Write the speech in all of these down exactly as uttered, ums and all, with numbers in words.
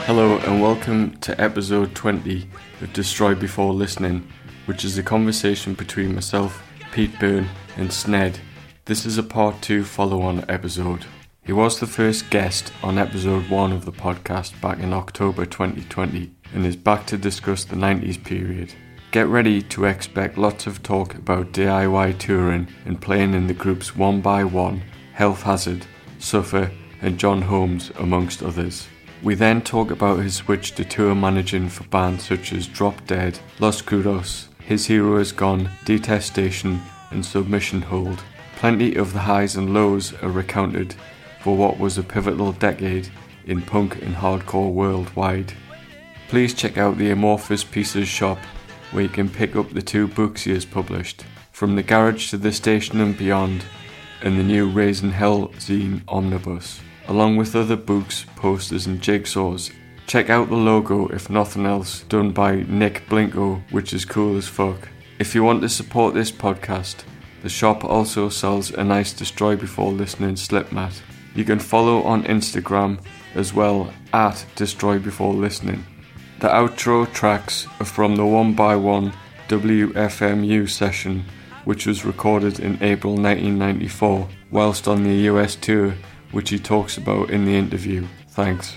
Hello and welcome to episode twenty of Destroy Before Listening, which is a conversation between myself, Pete Byrne and Sned. This is a part two follow-on episode. He was the first guest on episode one of the podcast back in October twenty twenty and is back to discuss the nineties period. Get ready to expect lots of talk about D I Y touring and playing in the groups One by One, Health Hazard, Suffer and John Holmes amongst others. We then talk about his switch to tour managing for bands such as Drop Dead, Los Cudos, His Hero Is Gone, Detestation and Submission Hold. Plenty of the highs and lows are recounted for what was a pivotal decade in punk and hardcore worldwide. Please check out the Amorphous Pieces shop where you can pick up the two books he has published, From the Garage to the Station and Beyond and the new Raising Hell zine Omnibus, along with other books, posters and jigsaws. Check out the logo if nothing else, done by Nick Blinko, which is cool as fuck. If you want to support this podcast, the shop also sells a nice Destroy Before Listening slip mat. You can follow on Instagram as well at Destroy Before Listening. The outro tracks are from the One by One W F M U session, which was recorded in April nineteen ninety-four whilst on the U S tour, which he talks about in the interview. Thanks.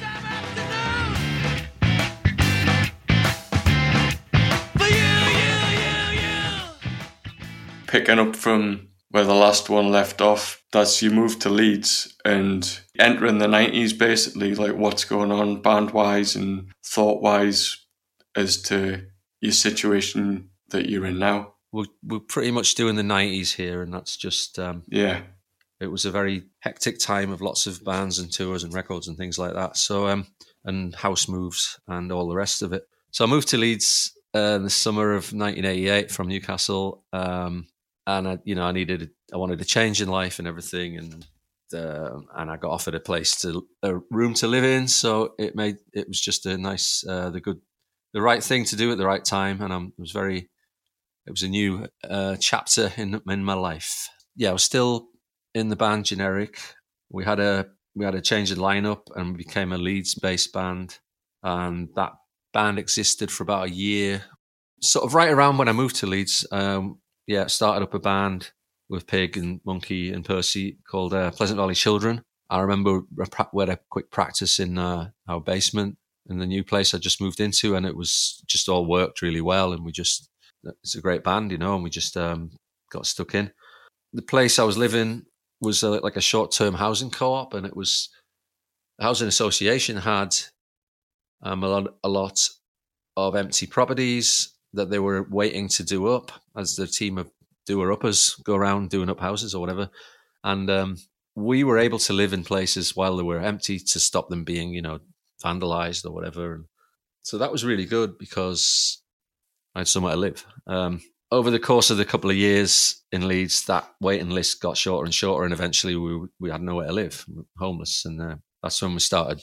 Picking up from where the last one left off, that's you moved to Leeds and entering the nineties basically, like what's going on band-wise and thought-wise as to your situation that you're in now. We're, we're pretty much doing the nineties here, and that's just... Um, yeah. It was a very hectic time of lots of bands and tours and records and things like that. So, um, and house moves and all the rest of it. So I moved to Leeds uh, in the summer of nineteen eighty-eight from Newcastle, um, and I, you know, I needed, I wanted a change in life and everything, and uh, and I got offered a place to, a room to live in. So it made, it was just a nice, uh, the good, the right thing to do at the right time, and I'm, it was very, it was a new uh, chapter in in my life. Yeah, I was still in the band Generic. We had a we had a change in lineup and we became a Leeds-based band, and that band existed for about a year. Sort of right around when I moved to Leeds, um, yeah, started up a band with Pig and Monkey and Percy called uh, Pleasant Valley Children. I remember we had a quick practice in uh, our basement in the new place I just moved into, and it was just all worked really well, and we just, it's a great band, you know, and we just um, got stuck in. The place I was living was a, like a short-term housing co-op, and it was the housing association had um, a lot, a lot of empty properties that they were waiting to do up as the team of doer-uppers go around doing up houses or whatever. And um, we were able to live in places while they were empty to stop them being, you know, vandalized or whatever. And so that was really good because I had somewhere to live. Um, Over the course of the couple of years in Leeds, that waiting list got shorter and shorter, and eventually we we had nowhere to live, homeless, and uh, that's when we started.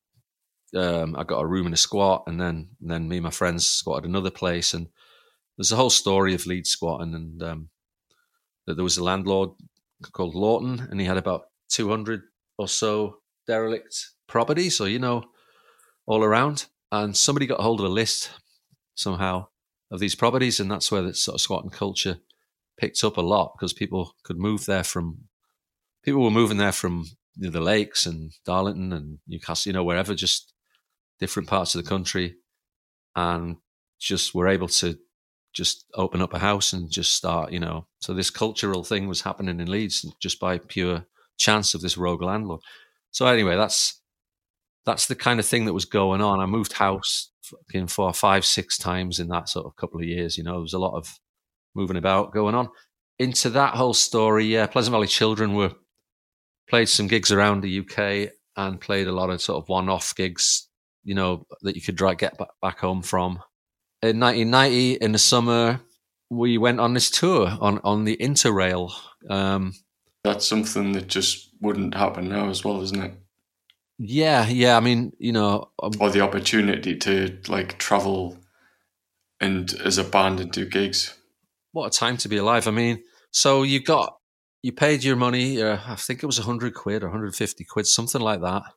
Um, I got a room in a squat, and then and then me and my friends squatted another place, and there's a whole story of Leeds squatting, and um, that there was a landlord called Lawton, and he had about two hundred or so derelict properties, so you know, all around, and somebody got hold of a list somehow of these properties, and that's where the sort of squatting culture picked up a lot, because people could move there from, people were moving there from you know, the lakes and Darlington and Newcastle, you know, wherever, just different parts of the country, and just were able to just open up a house and just start, you know. So this cultural thing was happening in Leeds just by pure chance of this rogue landlord. So anyway, that's that's the kind of thing that was going on. I moved house fucking four, five, six times in that sort of couple of years. You know, there was a lot of moving about going on. Into that whole story, yeah, Pleasant Valley Children were played some gigs around the U K and played a lot of sort of one-off gigs, you know, that you could dry, get back home from. In nineteen ninety, in the summer, we went on this tour on, on the Interrail. Um, That's something that just wouldn't happen now as well, isn't it? Yeah, yeah. I mean, you know, um, or the opportunity to like travel and as a band and do gigs. What a time to be alive! I mean, so you got you paid your money. Uh, I think it was a hundred quid or hundred fifty quid, something like that,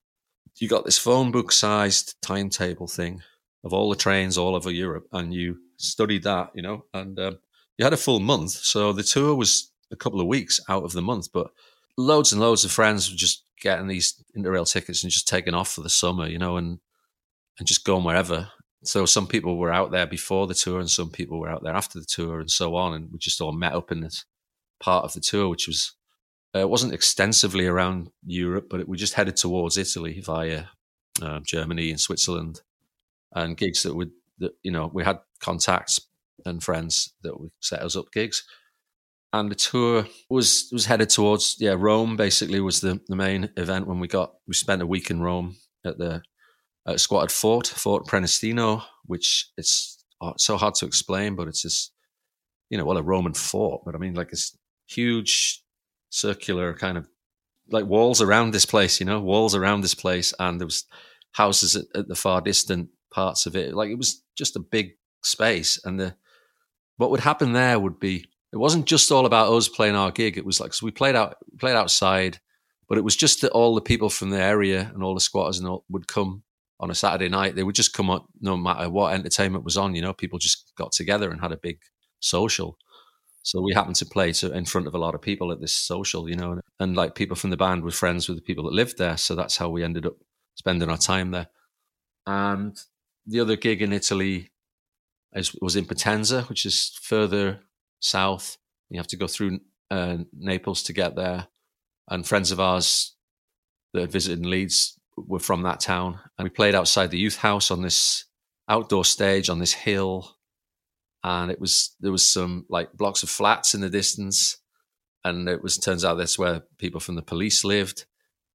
you got this phone book sized timetable thing of all the trains all over Europe, and you studied that, you know, and um, you had a full month. So the tour was a couple of weeks out of the month, but loads and loads of friends were just getting these Interrail tickets and just taking off for the summer, you know, and and just going wherever. So some people were out there before the tour and some people were out there after the tour and so on. And we just all met up in this part of the tour, which was, uh, it wasn't extensively around Europe, but it, we just headed towards Italy via uh, Germany and Switzerland, and gigs that would, that, you know, we had contacts and friends that would set us up gigs. And the tour was was headed towards, yeah, Rome basically was the, the main event when we got, we spent a week in Rome at the at squatted fort, Fort Prenestino, which it's oh, it's so hard to explain, but it's this, you know, well, a Roman fort, but I mean, like this huge circular kind of like walls around this place, you know, walls around this place. And there was houses at, at the far distant parts of it. Like it was just a big space. And the what would happen there would be, it wasn't just all about us playing our gig. It was like, so we played out, played outside, but it was just that all the people from the area and all the squatters and all would come on a Saturday night. They would just come up no matter what entertainment was on, you know, people just got together and had a big social. So we happened to play to, in front of a lot of people at this social, you know, and, and like people from the band were friends with the people that lived there. So that's how we ended up spending our time there. And the other gig in Italy is, was in Potenza, which is further south. You have to go through uh, Naples to get there. And friends of ours that had visited in Leeds were from that town. And we played outside the youth house on this outdoor stage on this hill. And it was, there was some like blocks of flats in the distance. And it was, turns out that's where people from the police lived.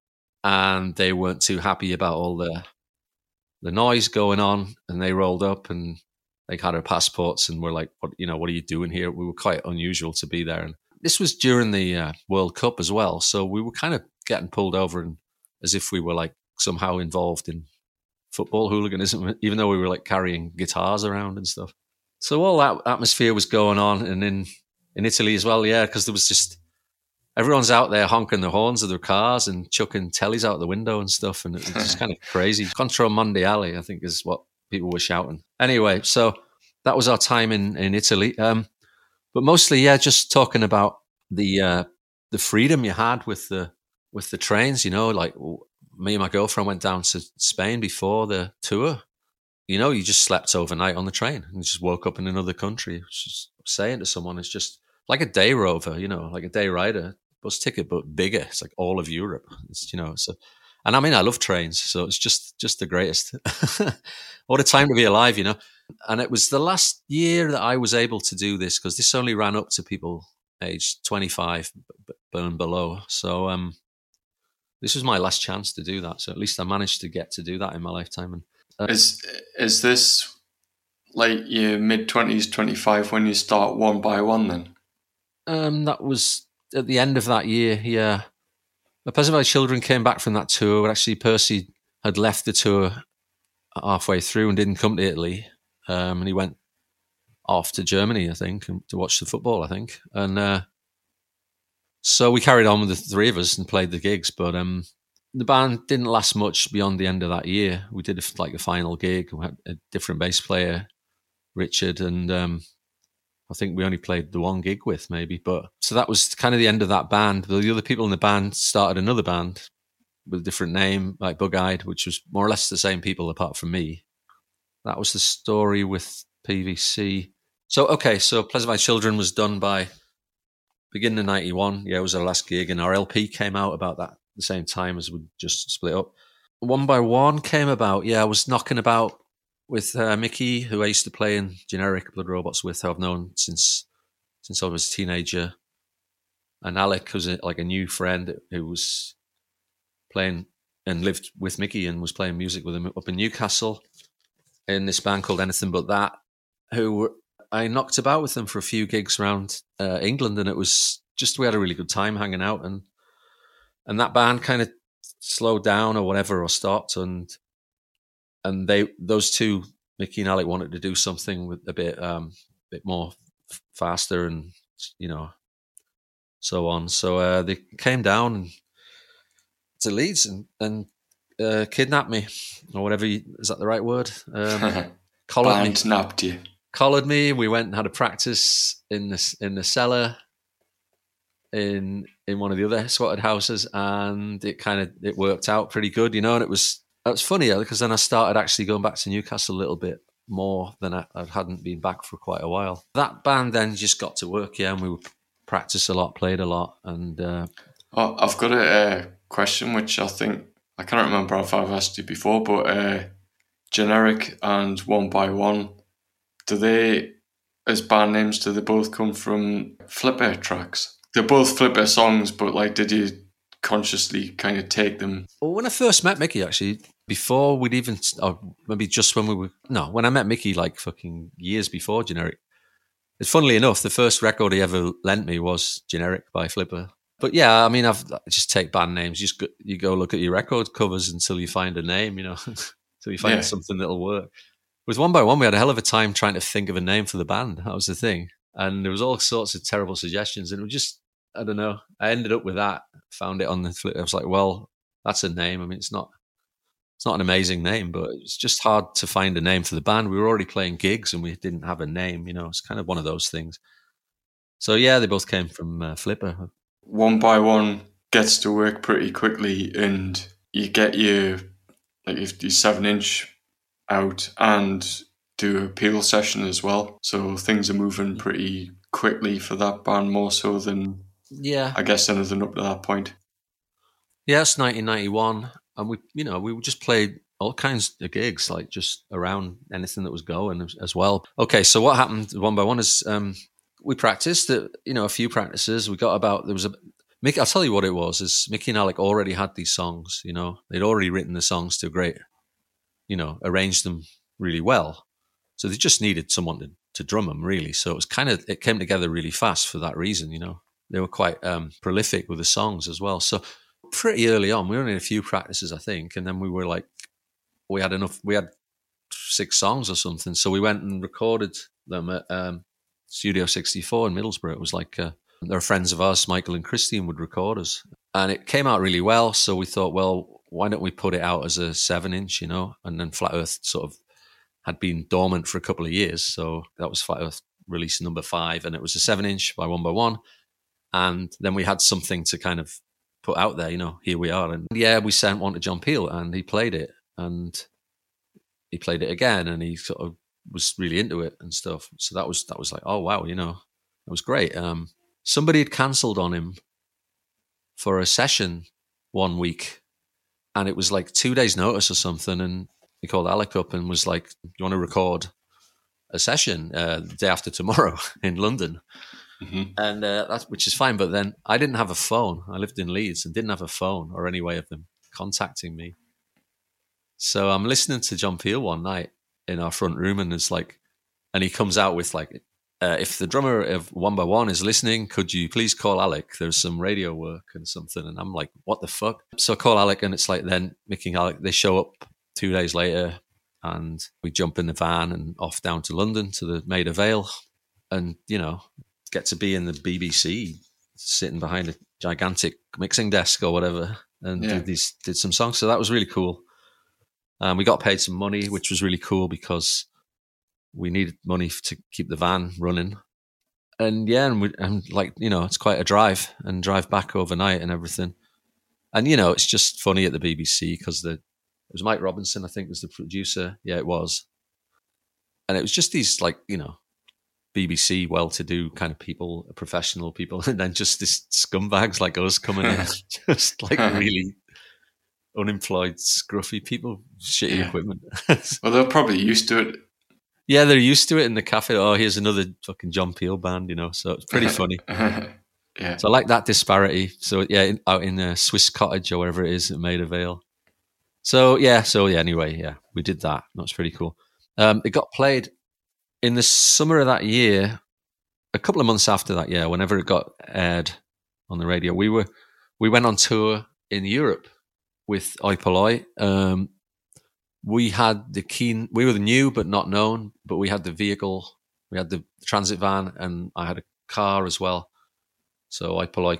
And they weren't too happy about all the, the noise going on. And they rolled up and they had our passports and were like, what, you know, what are you doing here? We were quite unusual to be there. And this was during the uh, World Cup as well. So we were kind of getting pulled over and as if we were like somehow involved in football hooliganism, even though we were like carrying guitars around and stuff. So all that atmosphere was going on. And in, in Italy as well, yeah, because there was just, everyone's out there honking the horns of their cars and chucking tellies out the window and stuff. And it was just kind of crazy. Contro Mondiale, I think, is what people were shouting. Anyway, so that was our time in, in Italy. Um, but mostly, yeah, just talking about the uh, the freedom you had with the with the trains. You know, like me and my girlfriend went down to Spain before the tour. You know, you just slept overnight on the train and just woke up in another country. Just saying to someone, it's just like a day rover, you know, like a day rider bus ticket, but bigger. It's like all of Europe. It's, you know, so, and I mean, I love trains, so it's just just the greatest. What a time to be alive, you know. And it was the last year that I was able to do this because this only ran up to people aged twenty-five and below. So um, this was my last chance to do that. So at least I managed to get to do that in my lifetime. And uh, is is this like your mid twenties, twenty-five when you start one by one? Then um, that was at the end of that year. Yeah, the Pleasant Valley Children came back from that tour. Actually, Percy had left the tour halfway through and didn't come to Italy. Um, and he went off to Germany, I think, to watch the football, I think. And uh, so we carried on with the three of us and played the gigs. But um, the band didn't last much beyond the end of that year. We did a, like a final gig. We had a different bass player, Richard, and um, I think we only played the one gig with maybe. But so that was kind of the end of that band. The other people in the band started another band with a different name, like Bug-Eyed, which was more or less the same people apart from me. That was the story with P V C. So, okay, so Pleasant Valley Children was done by beginning of ninety-one. Yeah, it was our last gig, and our L P came out about that the same time as we just split up. One by One came about. Yeah, I was knocking about with uh, Mickey, who I used to play in Generic Blood Robots with, who I've known since since I was a teenager. And Alec, who's a, like a new friend who was playing and lived with Mickey and was playing music with him up in Newcastle in this band called Anything But That, who were, I knocked about with them for a few gigs around uh, England, and it was just, we had a really good time hanging out, and and that band kind of slowed down or whatever, or stopped, and and they, those two, Mickey and Alec, wanted to do something with a bit um bit more f- faster and, you know, so on. So uh, they came down to Leeds and, and uh, kidnapped me, or whatever. You, is that the right word? Um, collared me. Nabbed you. Collared me. We went and had a practice in the in the cellar in in one of the other squatted houses, and it kind of it worked out pretty good, you know. And it was it was funny because then I started actually going back to Newcastle a little bit more than I, I hadn't been back for quite a while. That band then just got to work, yeah, and we would practice a lot, played a lot, and. Uh, oh, I've got a uh, question which I think I can't remember if I've asked you before, but uh, Generic and One by One, do they, as band names, do they both come from Flipper tracks? They're both Flipper songs, but like, did you consciously kind of take them? Well, when I first met Mickey, actually, before we'd even, or maybe just when we were, no, when I met Mickey, like fucking years before Generic. It's funnily enough, the first record he ever lent me was Generic by Flipper. But yeah, I mean, I've I just take band names. You just go, you go look at your record covers until you find a name, you know, until you find yeah. something that'll work. With One by One, we had a hell of a time trying to think of a name for the band. That was the thing. And there was all sorts of terrible suggestions. And it was just, I don't know. I ended up with that, found it on the flip. I was like, well, that's a name. I mean, it's not it's not an amazing name, but it's just hard to find a name for the band. We were already playing gigs and we didn't have a name, you know. It's kind of one of those things. So yeah, they both came from uh, Flipper. One by One gets to work pretty quickly, and you get your like your seven inch out and do a Peel session as well. So things are moving pretty quickly for that band, more so than yeah, I guess anything up to that point. Yeah, it's nineteen ninety-one, and we, you know, we just played all kinds of gigs, like just around anything that was going as, as well. Okay, so what happened One by One is um, we practiced, uh, you know, a few practices. We got about there was a Mickey. I'll tell you what it was: is Mickey and Alec already had these songs. You know, they'd already written the songs to great, you know, arranged them really well. So they just needed someone to, to drum them, really. So it was kind of it came together really fast for that reason. You know, they were quite um, prolific with the songs as well. So pretty early on, we were only in a few practices, I think, and then we were like, we had enough. We had six songs or something, so we went and recorded them at um, Studio sixty-four in Middlesbrough. It was like uh, they're friends of ours, Michael and Christian, would record us, and it came out really well. So we thought, well, why don't we put it out as a seven-inch, you know? And then Flat Earth sort of had been dormant for a couple of years, so that was Flat Earth release number five, and it was a seven-inch by One by One, and then we had something to kind of put out there, you know. Here we are, and yeah, we sent one to John Peel, and he played it, and he played it again, and he sort of was really into it and stuff. So that was that was like, oh wow, you know, that was great. Um, somebody had cancelled on him for a session one week, and it was like two days' notice or something. And he called Alec up and was like, "Do you want to record a session uh, the day after tomorrow in London?" Mm-hmm. And uh, that's which is fine. But then I didn't have a phone. I lived in Leeds and didn't have a phone or any way of them contacting me. So I'm listening to John Peel one night in our front room, and it's like, and he comes out with like, uh, if the drummer of One by One is listening, could you please call Alec? There's some radio work and something. And I'm like, what the fuck? So I call Alec, and it's like, then Mickey and Alec, they show up two days later, and we jump in the van and off down to London to the Maida Vale, and, you know, get to be in the B B C, sitting behind a gigantic mixing desk or whatever, and yeah. did these did some songs. So that was really cool. Um, we got paid some money, which was really cool because we needed money to keep the van running. And yeah, and, we, and like, you know, it's quite a drive and drive back overnight and everything. And, you know, it's just funny at the B B C because the, it was Mike Robinson, I think, was the producer. Yeah, it was. And it was just these, like, you know, B B C well-to-do kind of people, professional people, and then just this scumbags like us coming in, just like really unemployed, scruffy people, shitty yeah. equipment. Well, they're probably used to it. Yeah, they're used to it in the cafe. Oh, here's another fucking John Peel band, you know. So it's pretty funny. Yeah. So I like that disparity. So yeah, in, out in a Swiss cottage or wherever it is, it Maida Vale. So yeah, so yeah. Anyway, yeah, we did that. That's pretty cool. Um, it got played in the summer of that year. A couple of months after that, yeah, whenever it got aired on the radio, we were we went on tour in Europe with Oi Polloi. Um, we had the keen, we were the new but not known, but we had the vehicle, we had the transit van, and I had a car as well. So Oi Polloi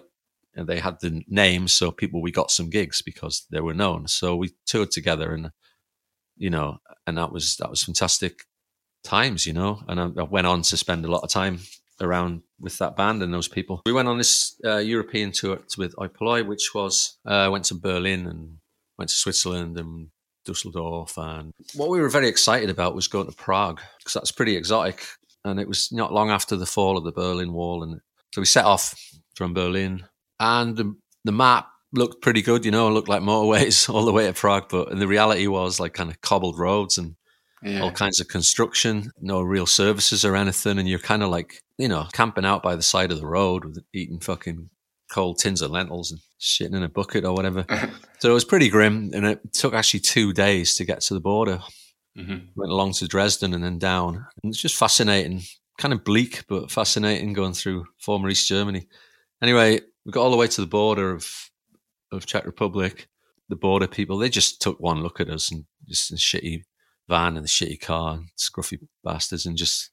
and they had the names, so people we got some gigs because they were known. So we toured together, and you know, and that was that was fantastic times, you know. And I, I went on to spend a lot of time around with that band and those people. We went on this uh, European tour with Oi Polloi, which was uh, went to Berlin and went to Switzerland and Dusseldorf, and what we were very excited about was going to Prague because that's pretty exotic. And it was not long after the fall of the Berlin Wall, and so we set off from Berlin, and the, the map looked pretty good, you know, it looked like motorways all the way to Prague, but and the reality was like kind of cobbled roads and yeah. all kinds of construction, no real services or anything, and you're kind of like, you know, camping out by the side of the road with eating fucking cold tins of lentils and shitting in a bucket or whatever. So it was pretty grim, and it took actually two days to get to the border. Mm-hmm. Went along to Dresden and then down. And it's just fascinating, kind of bleak, but fascinating going through former East Germany. Anyway, we got all the way to the border of of Czech Republic. The border people, they just took one look at us and just a shitty van and a shitty car and scruffy bastards and just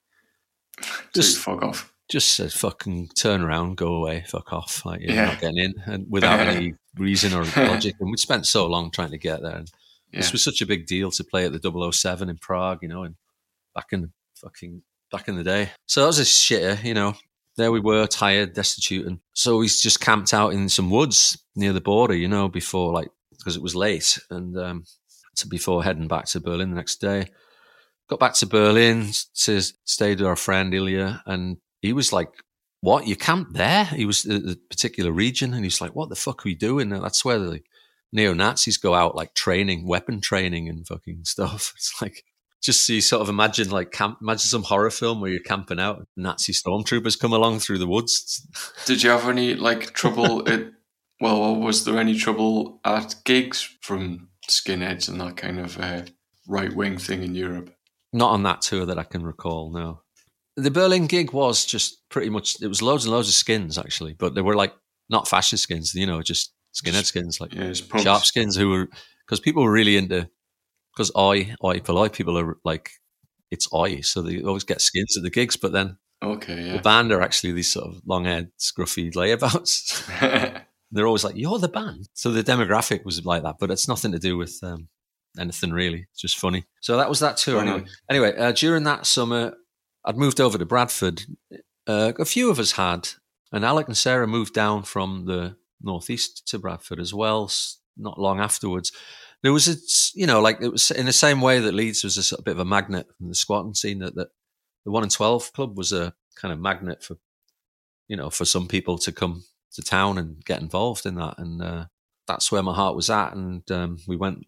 just fuck off. Just said, fucking turn around, go away, fuck off. Like, you're yeah. not getting in, and without any reason or logic. And we'd spent so long trying to get there. And yeah. this was such a big deal to play at the double oh seven in Prague, you know, and back in fucking back in the day. So that was a shitter, you know. There we were, tired, destitute. And so we just camped out in some woods near the border, you know, before, like, because it was late. And um, to before heading back to Berlin the next day. Got back to Berlin, to stayed with our friend Ilya, and he was like, what, you camped there? He was in a particular region, and he's like, what the fuck are we doing? And that's where the neo-Nazis go out, like training, weapon training and fucking stuff. It's like, just you sort of imagine like camp, imagine some horror film where you're camping out, Nazi stormtroopers come along through the woods. Did you have any like trouble at, well, was there any trouble at gigs from skinheads and that kind of uh, right-wing thing in Europe? Not on that tour that I can recall, no. The Berlin gig was just pretty much, it was loads and loads of skins, actually, but they were like, not fascist skins, you know, just skinhead skins, like yeah, sharp skins who were, because people were really into, because Oi, Oi Polloi people are like, it's Oi, so they always get skins at the gigs, but then okay, yeah. the band are actually these sort of long-haired, scruffy layabouts. They're always like, you're the band. So the demographic was like that, but it's nothing to do with um, anything really. It's just funny. So that was that tour anyway. Anyway, uh, during that summer, I'd moved over to Bradford. Uh, a few of us had, and Alec and Sarah moved down from the northeast to Bradford as well. Not long afterwards, there was a, you know, like it was in the same way that Leeds was a sort of bit of a magnet from the squatting scene. That, that the one in twelve club was a kind of magnet for, you know, for some people to come to town and get involved in that, and uh, that's where my heart was at. And um, we went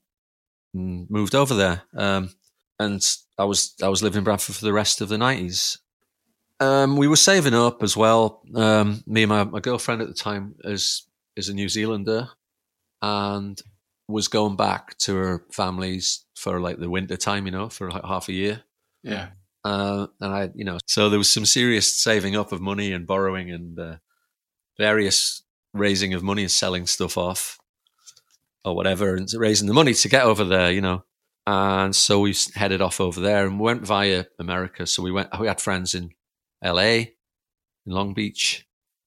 and moved over there. Um, And I was I was living in Bradford for the rest of the nineties. Um, we were saving up as well. Um, me and my, my girlfriend at the time is is a New Zealander, and was going back to her family's for like the winter time, you know, for like half a year. Yeah. Uh, and I, you know, so there was some serious saving up of money and borrowing and uh, various raising of money and selling stuff off or whatever, and raising the money to get over there, you know. And so we headed off over there and went via America. So we went, we had friends in L A, in Long Beach,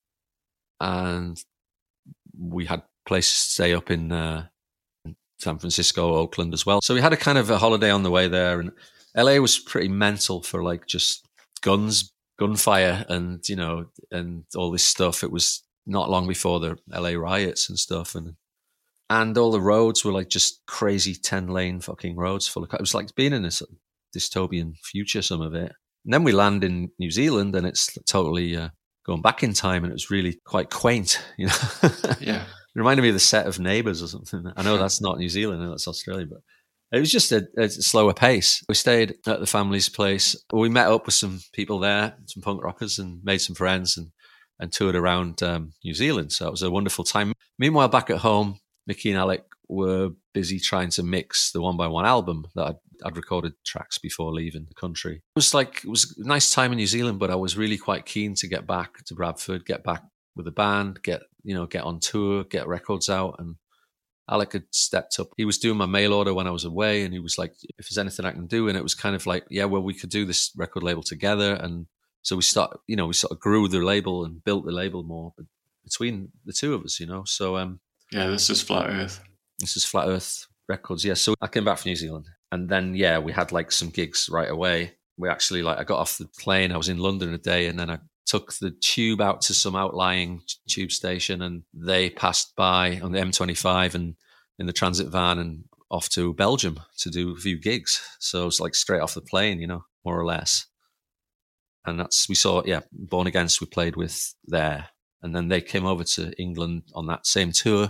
and we had places to stay up in uh, San Francisco, Oakland as well. So we had a kind of a holiday on the way there. And L A was pretty mental for like just guns, gunfire and, you know, and all this stuff. It was not long before the L A riots and stuff. And And all the roads were like just crazy ten lane fucking roads full of, it was like being in a sort of dystopian future, some of it. And then we land in New Zealand and it's totally uh, going back in time, and it was really quite quaint, you know? Yeah. It reminded me of the set of Neighbours or something. I know that's not New Zealand, I know that's Australia, but it was just a, a slower pace. We stayed at the family's place. We met up with some people there, some punk rockers, and made some friends and, and toured around um, New Zealand. So it was a wonderful time. Meanwhile, back at home, Mickey and Alec were busy trying to mix the One by One album that I'd, I'd recorded tracks before leaving the country. It was like, it was a nice time in New Zealand, but I was really quite keen to get back to Bradford, get back with the band, get, you know, get on tour, get records out. And Alec had stepped up. He was doing my mail order when I was away, and he was like, if there's anything I can do. And it was kind of like, yeah, well, we could do this record label together. And so we start, you know, we sort of grew the label and built the label more. But between the two of us, you know. So um, yeah, this is Flat Earth. This is Flat Earth Records, yeah. So I came back from New Zealand, and then yeah, we had like some gigs right away. We actually like I got off the plane. I was in London a day, and then I took the tube out to some outlying tube station, and they passed by on the M twenty-five and in the transit van and off to Belgium to do a few gigs. So it's like straight off the plane, you know, more or less. And that's we saw, yeah, Born Against we played with there, and then they came over to England on that same tour.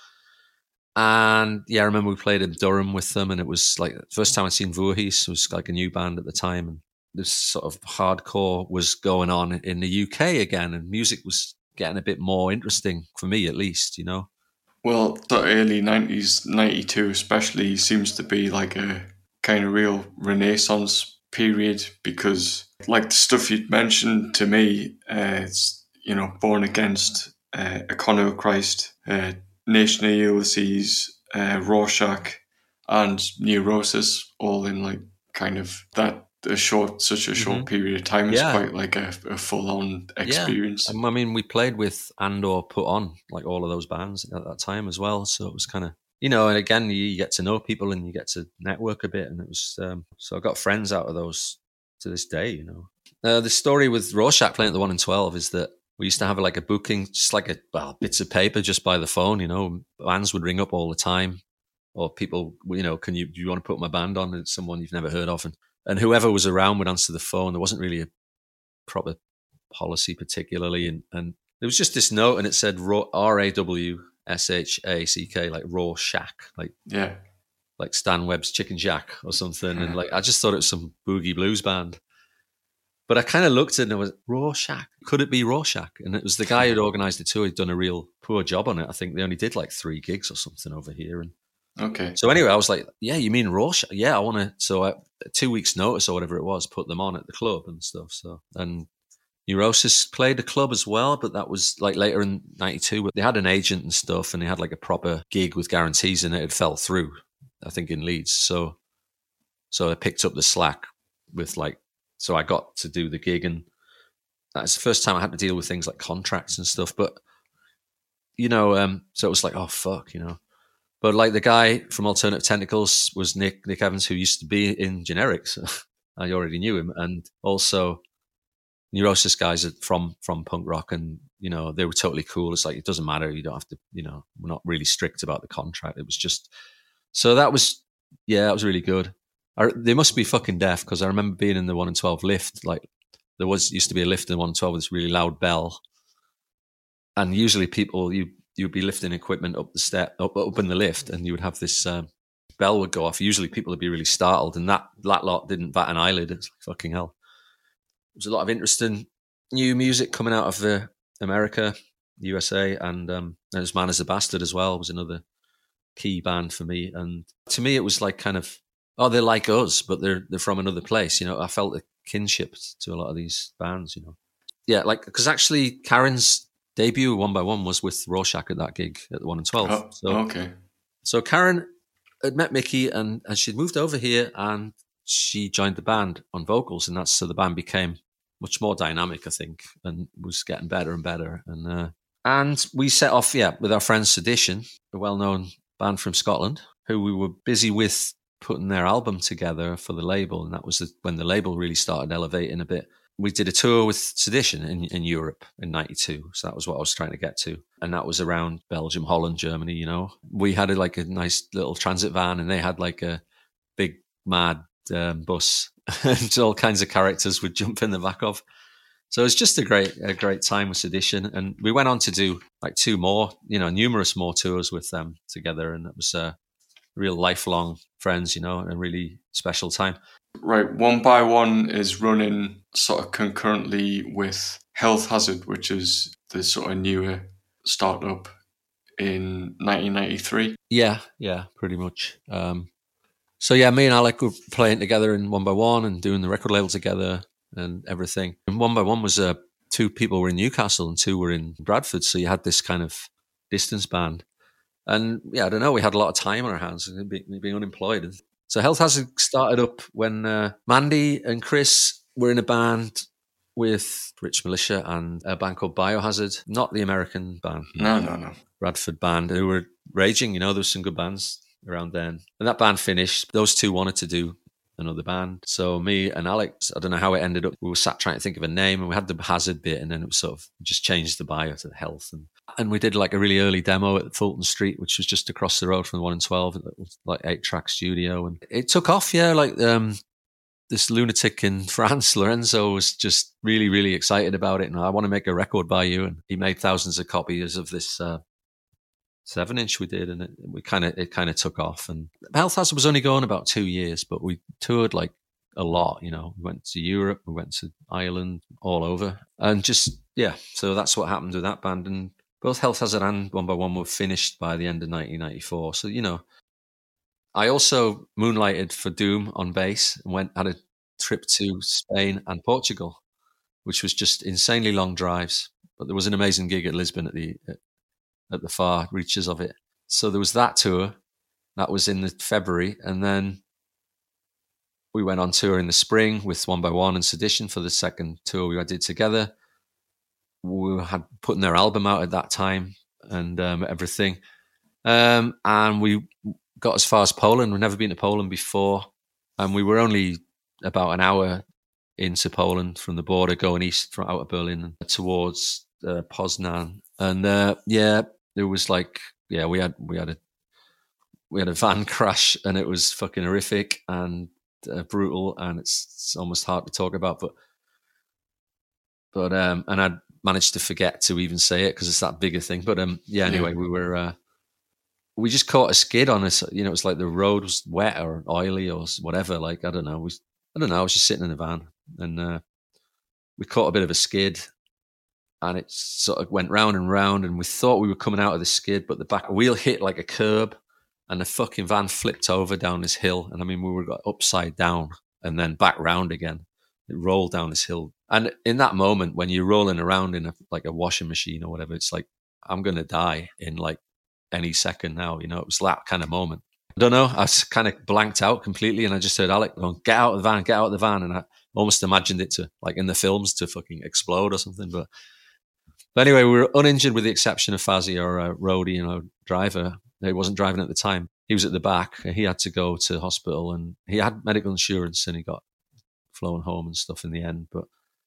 And yeah, I remember we played in Durham with them, and it was like the first time I'd seen Voorhees. It was like a new band at the time, and this sort of hardcore was going on in the U K again, and music was getting a bit more interesting for me, at least, you know. Well, the early nineties, ninety-two especially, seems to be like a kind of real renaissance period, because like the stuff you'd mentioned to me, uh, it's, you know, Born Against, uh, Iconoclast, uh, Nation of Ulysses, uh, Rorschach, and Neurosis, all in like kind of that a short, such a short mm-hmm. period of time. It's yeah. quite like a, a full-on experience. Yeah. I mean, we played with Andor Put On, like all of those bands at that time as well. So it was kind of, you know, and again, you get to know people and you get to network a bit. And it was, um, so I got friends out of those to this day, you know. Uh, the story with Rorschach playing at the one and twelve is that we used to have like a booking, just like a, well, bits of paper just by the phone, you know. Bands would ring up all the time, or people, you know, can you, do you want to put my band on? It's someone you've never heard of. And, and whoever was around would answer the phone. There wasn't really a proper policy particularly. And, and there was just this note, and it said R A W S H A C K, like Raw Shack, like, yeah, like Stan Webb's Chicken Shack or something. And like, I just thought it was some boogie blues band. But I kind of looked at it and I was, Rorschach, could it be Rorschach? And it was the guy who'd organised the tour. He'd done a real poor job on it. I think they only did like three gigs or something over here. And okay. So anyway, I was like, yeah, you mean Rorschach? Yeah, I want to. So I, two weeks notice or whatever it was, put them on at the club and stuff. So, and Neurosis played the club as well, but that was like later in ninety-two. They had an agent and stuff, and they had like a proper gig with guarantees, and it had fell through, I think, in Leeds. So, so I picked up the slack with like, so I got to do the gig, and that's the first time I had to deal with things like contracts and stuff. But, you know, um, so it was like, oh, fuck, you know. But like the guy from Alternative Tentacles was Nick, Nick Evans, who used to be in Generics. I already knew him. And also Neurosis guys are from, from punk rock, and, you know, they were totally cool. It's like, it doesn't matter. You don't have to, you know, we're not really strict about the contract. It was just, so that was, yeah, that was really good. I, they must be fucking deaf, because I remember being in the one and twelve lift. Like there was used to be a lift in the one and twelve with this really loud bell, and usually people you you'd be lifting equipment up the step up up in the lift, and you would have this um, bell would go off. Usually people would be really startled, and that that lot didn't bat an eyelid. It's like fucking hell. There's a lot of interesting new music coming out of the America, U S A, and um, as Man as a Bastard as well was another key band for me. And to me, it was like kind of, oh, they're like us, but they're they're from another place. You know, I felt a kinship to a lot of these bands. You know, yeah, like because actually Karen's debut one by one was with Rorschach at that gig at the one and twelve. Oh, so, okay. So Karen had met Mickey, and and she'd moved over here, and she joined the band on vocals, and that's so the band became much more dynamic, I think, and was getting better and better. And uh, and we set off, yeah, with our friends Sedition, a well-known band from Scotland, who we were busy with putting their album together for the label, and that was the, when the label really started elevating a bit. We did a tour with Sedition in, in Europe in ninety-two, so that was what I was trying to get to, and that was around Belgium, Holland, Germany. You know, we had a, like a nice little transit van, and they had like a big mad um, bus, and all kinds of characters would jump in the back of. So it was just a great, a great time with Sedition, and we went on to do like two more, you know, numerous more tours with them together, and it was a real lifelong friends, you know, and a really special time. Right, One by One is running sort of concurrently with Health Hazard, which is the sort of newer startup in nineteen ninety-three. Yeah, yeah, pretty much. Um, so yeah, me and Alec were playing together in One by One and doing the record label together and everything. And One by One was uh, two people were in Newcastle and two were in Bradford, so you had this kind of distance band. And yeah, I don't know, we had a lot of time on our hands, being, being unemployed. So Health Hazard started up when uh, Mandy and Chris were in a band with Rich Militia and a band called Biohazard, not the American band. No, no, no. Bradford band, who were raging, you know, there was some good bands around then. And that band finished. Those two wanted to do another band. So me and Alex, I don't know how it ended up. We were sat trying to think of a name, and we had the Hazard bit, and then it was sort of just changed the bio to the Health. And, and we did like a really early demo at Fulton Street, which was just across the road from the one in twelve. It was like eight track studio. And it took off, yeah, like um, this lunatic in France, Lorenzo, was just really, really excited about it. And I want to make a record by you. And he made thousands of copies of this uh, seven inch we did, and it, we kind of it kind of took off. And Health Hazard was only going about two years, but we toured like a lot. You know, we went to Europe, we went to Ireland, all over, and just yeah. So that's what happened with that band. And both Health Hazard and One by One were finished by the end of nineteen ninety-four. So you know, I also moonlighted for Doom on bass and went had a trip to Spain and Portugal, which was just insanely long drives. But there was an amazing gig at Lisbon at the at, at the far reaches of it. So there was that tour. That was in the February. And then we went on tour in the spring with One by One and Sedition for the second tour we did together. We had putting their album out at that time and um, everything. Um, and we got as far as Poland. We'd never been to Poland before. And we were only about an hour into Poland from the border, going east from out of Berlin towards uh, Poznan. And uh, yeah, there was like, yeah, we had we had a we had a van crash, and it was fucking horrific and uh, brutal, and it's, it's almost hard to talk about. But but um, and I managed to forget to even say it because it's that bigger thing. But um, yeah, anyway, yeah. we were uh, we just caught a skid on us. You know, it was like the road was wet or oily or whatever. Like I don't know, we I don't know. I was just sitting in the van, and uh, we caught a bit of a skid. And it sort of went round and round, and we thought we were coming out of the skid, but the back wheel hit like a curb, and the fucking van flipped over down this hill. And I mean, we were upside down and then back round again. It rolled down this hill. And in that moment, when you're rolling around in a, like a washing machine or whatever, it's like, I'm going to die in like any second now. You know, it was that kind of moment. I don't know. I was kind of blanked out completely, and I just heard Alec going, "Get out of the van, get out of the van." And I almost imagined it to, like in the films, to fucking explode or something. But But anyway, we were uninjured with the exception of Fazzy, our uh, roadie, you know, driver. He wasn't driving at the time. He was at the back. He had to go to hospital, and he had medical insurance, and he got flown home and stuff in the end. But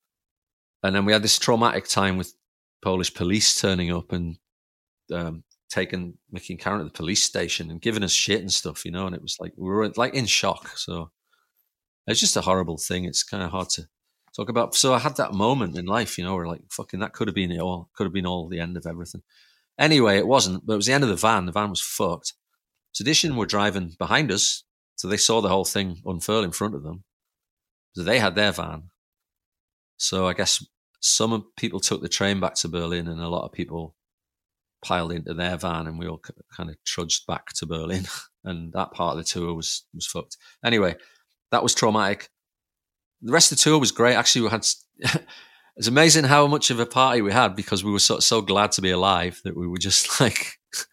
and then we had this traumatic time with Polish police turning up and um, taking Mickey and Karen at the police station and giving us shit and stuff, you know. And it was like we were like in shock. So it's just a horrible thing. It's kind of hard to talk about. So I had that moment in life, you know, where like, fucking, that could have been it all. Could have been all the end of everything. Anyway, it wasn't, but it was the end of the van. The van was fucked. Sedition were driving behind us, so they saw the whole thing unfurl in front of them. So they had their van. So I guess some people took the train back to Berlin, and a lot of people piled into their van, and we all kind of trudged back to Berlin. And that part of the tour was was fucked. Anyway, that was traumatic. The rest of the tour was great. Actually, we had. It's amazing how much of a party we had, because we were so, so glad to be alive that we were just like,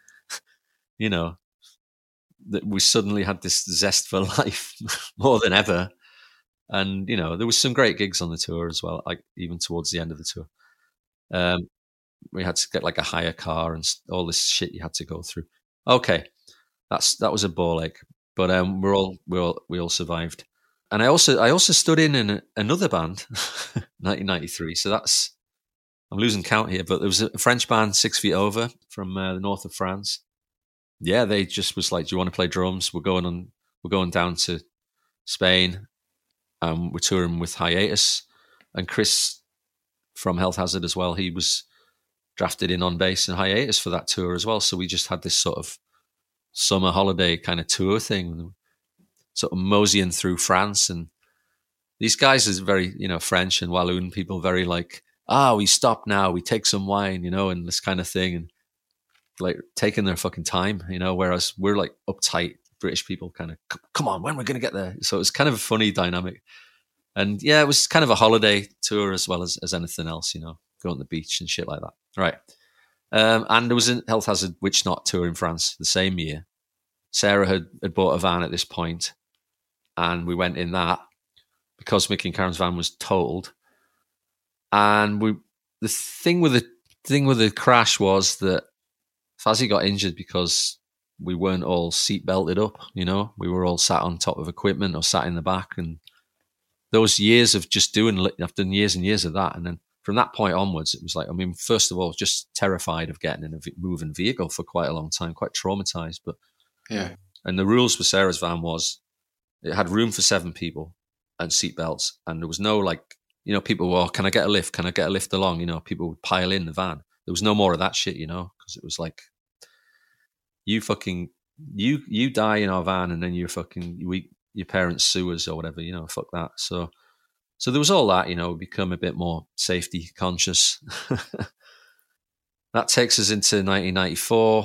you know, that we suddenly had this zest for life more than ever. And, you know, there was some great gigs on the tour as well, like even towards the end of the tour. Um, we had to get like a hire car and all this shit you had to go through. Okay, that's that was a ball ache, but um, we're all we all we all survived. And I also I also stood in, in a, another band, nineteen ninety-three. So that's, I'm losing count here, but there was a French band, Six Feet Over, from uh, the north of France. Yeah, they just was like, "Do you want to play drums? We're going on. We're going down to Spain. Um, we're touring with Hiatus." And Chris from Health Hazard as well, he was drafted in on bass and Hiatus for that tour as well. So we just had this sort of summer holiday kind of tour thing, sort of moseying through France. And these guys is very, you know, French and Walloon people, very like, ah, we stop now, we take some wine, you know, and this kind of thing, and like taking their fucking time, you know, whereas we're like uptight British people kind of, come on, when we're going to get there. So it was kind of a funny dynamic. And yeah, it was kind of a holiday tour as well as, as anything else, you know, go on the beach and shit like that. Right. Um, and there was a Health Hazard Witch Knot tour in France the same year. Sarah had, had bought a van at this point, and we went in that because Mickey and Karen's van was totaled. And we, the thing with the thing with the crash was that Fazzy got injured because we weren't all seat belted up. You know, we were all sat on top of equipment or sat in the back, and those years of just doing, I've done years and years of that, and then from that point onwards, it was like, I mean, first of all, just terrified of getting in a moving vehicle for quite a long time, quite traumatized. But yeah, and the rules for Sarah's van was it had room for seven people and seatbelts, and there was no like, you know, people were, oh, can I get a lift? Can I get a lift along? You know, people would pile in the van. There was no more of that shit, you know, because it was like, you fucking, you you die in our van, and then you're fucking, we, your parents sue us or whatever, you know, fuck that. So, so there was all that, you know, become a bit more safety conscious. That takes us into nineteen ninety-four,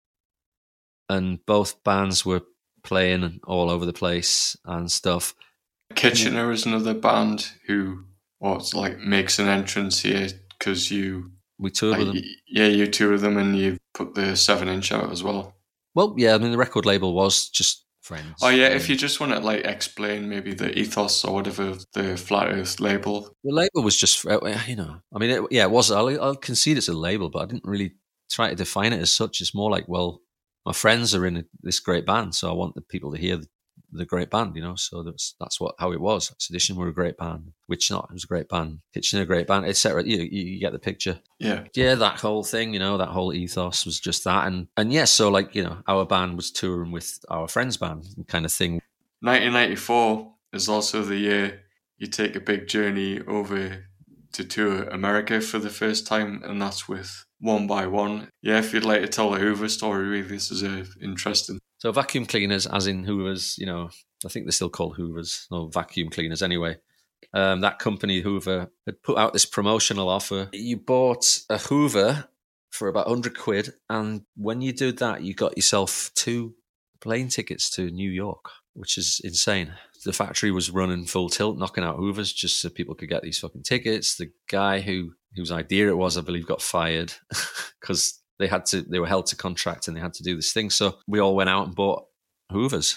and both bands were playing all over the place and stuff. Kitchener is another band who what's like makes an entrance here because you we toured like, with them. Yeah, you toured them and you put the seven inch out as well. Well, yeah, I mean the record label was just friends. Oh yeah, um, if you just want to like explain maybe the ethos or whatever the Flat Earth label. The label was just, you know, I mean, it, yeah, it was. I'll, I'll concede it's a label, but I didn't really try to define it as such. It's more like, well, my friends are in a, this great band, so I want the people to hear the, the great band, you know. So that's that's what how it was. Sedition were a great band. Witch Not, it was a great band. Kitchener, a great band, et cetera. You, you you get the picture. Yeah, yeah. That whole thing, you know, that whole ethos was just that, and and yes, yeah, so like you know, our band was touring with our friends' band, kind of thing. nineteen ninety-four is also the year you take a big journey over to tour America for the first time, and that's with One by One. Yeah, if you'd like to tell the Hoover story, really, this is uh, interesting. So Vacuum Cleaners, as in Hoovers, you know, I think they're still called Hoovers, or Vacuum Cleaners anyway. Um, that company, Hoover, had put out this promotional offer. You bought a Hoover for about one hundred quid, and when you did that, you got yourself two plane tickets to New York, which is insane. The factory was running full tilt, knocking out Hoovers just so people could get these fucking tickets. The guy who whose idea it was, I believe, got fired because they had to. They were held to contract and they had to do this thing. So we all went out and bought Hoovers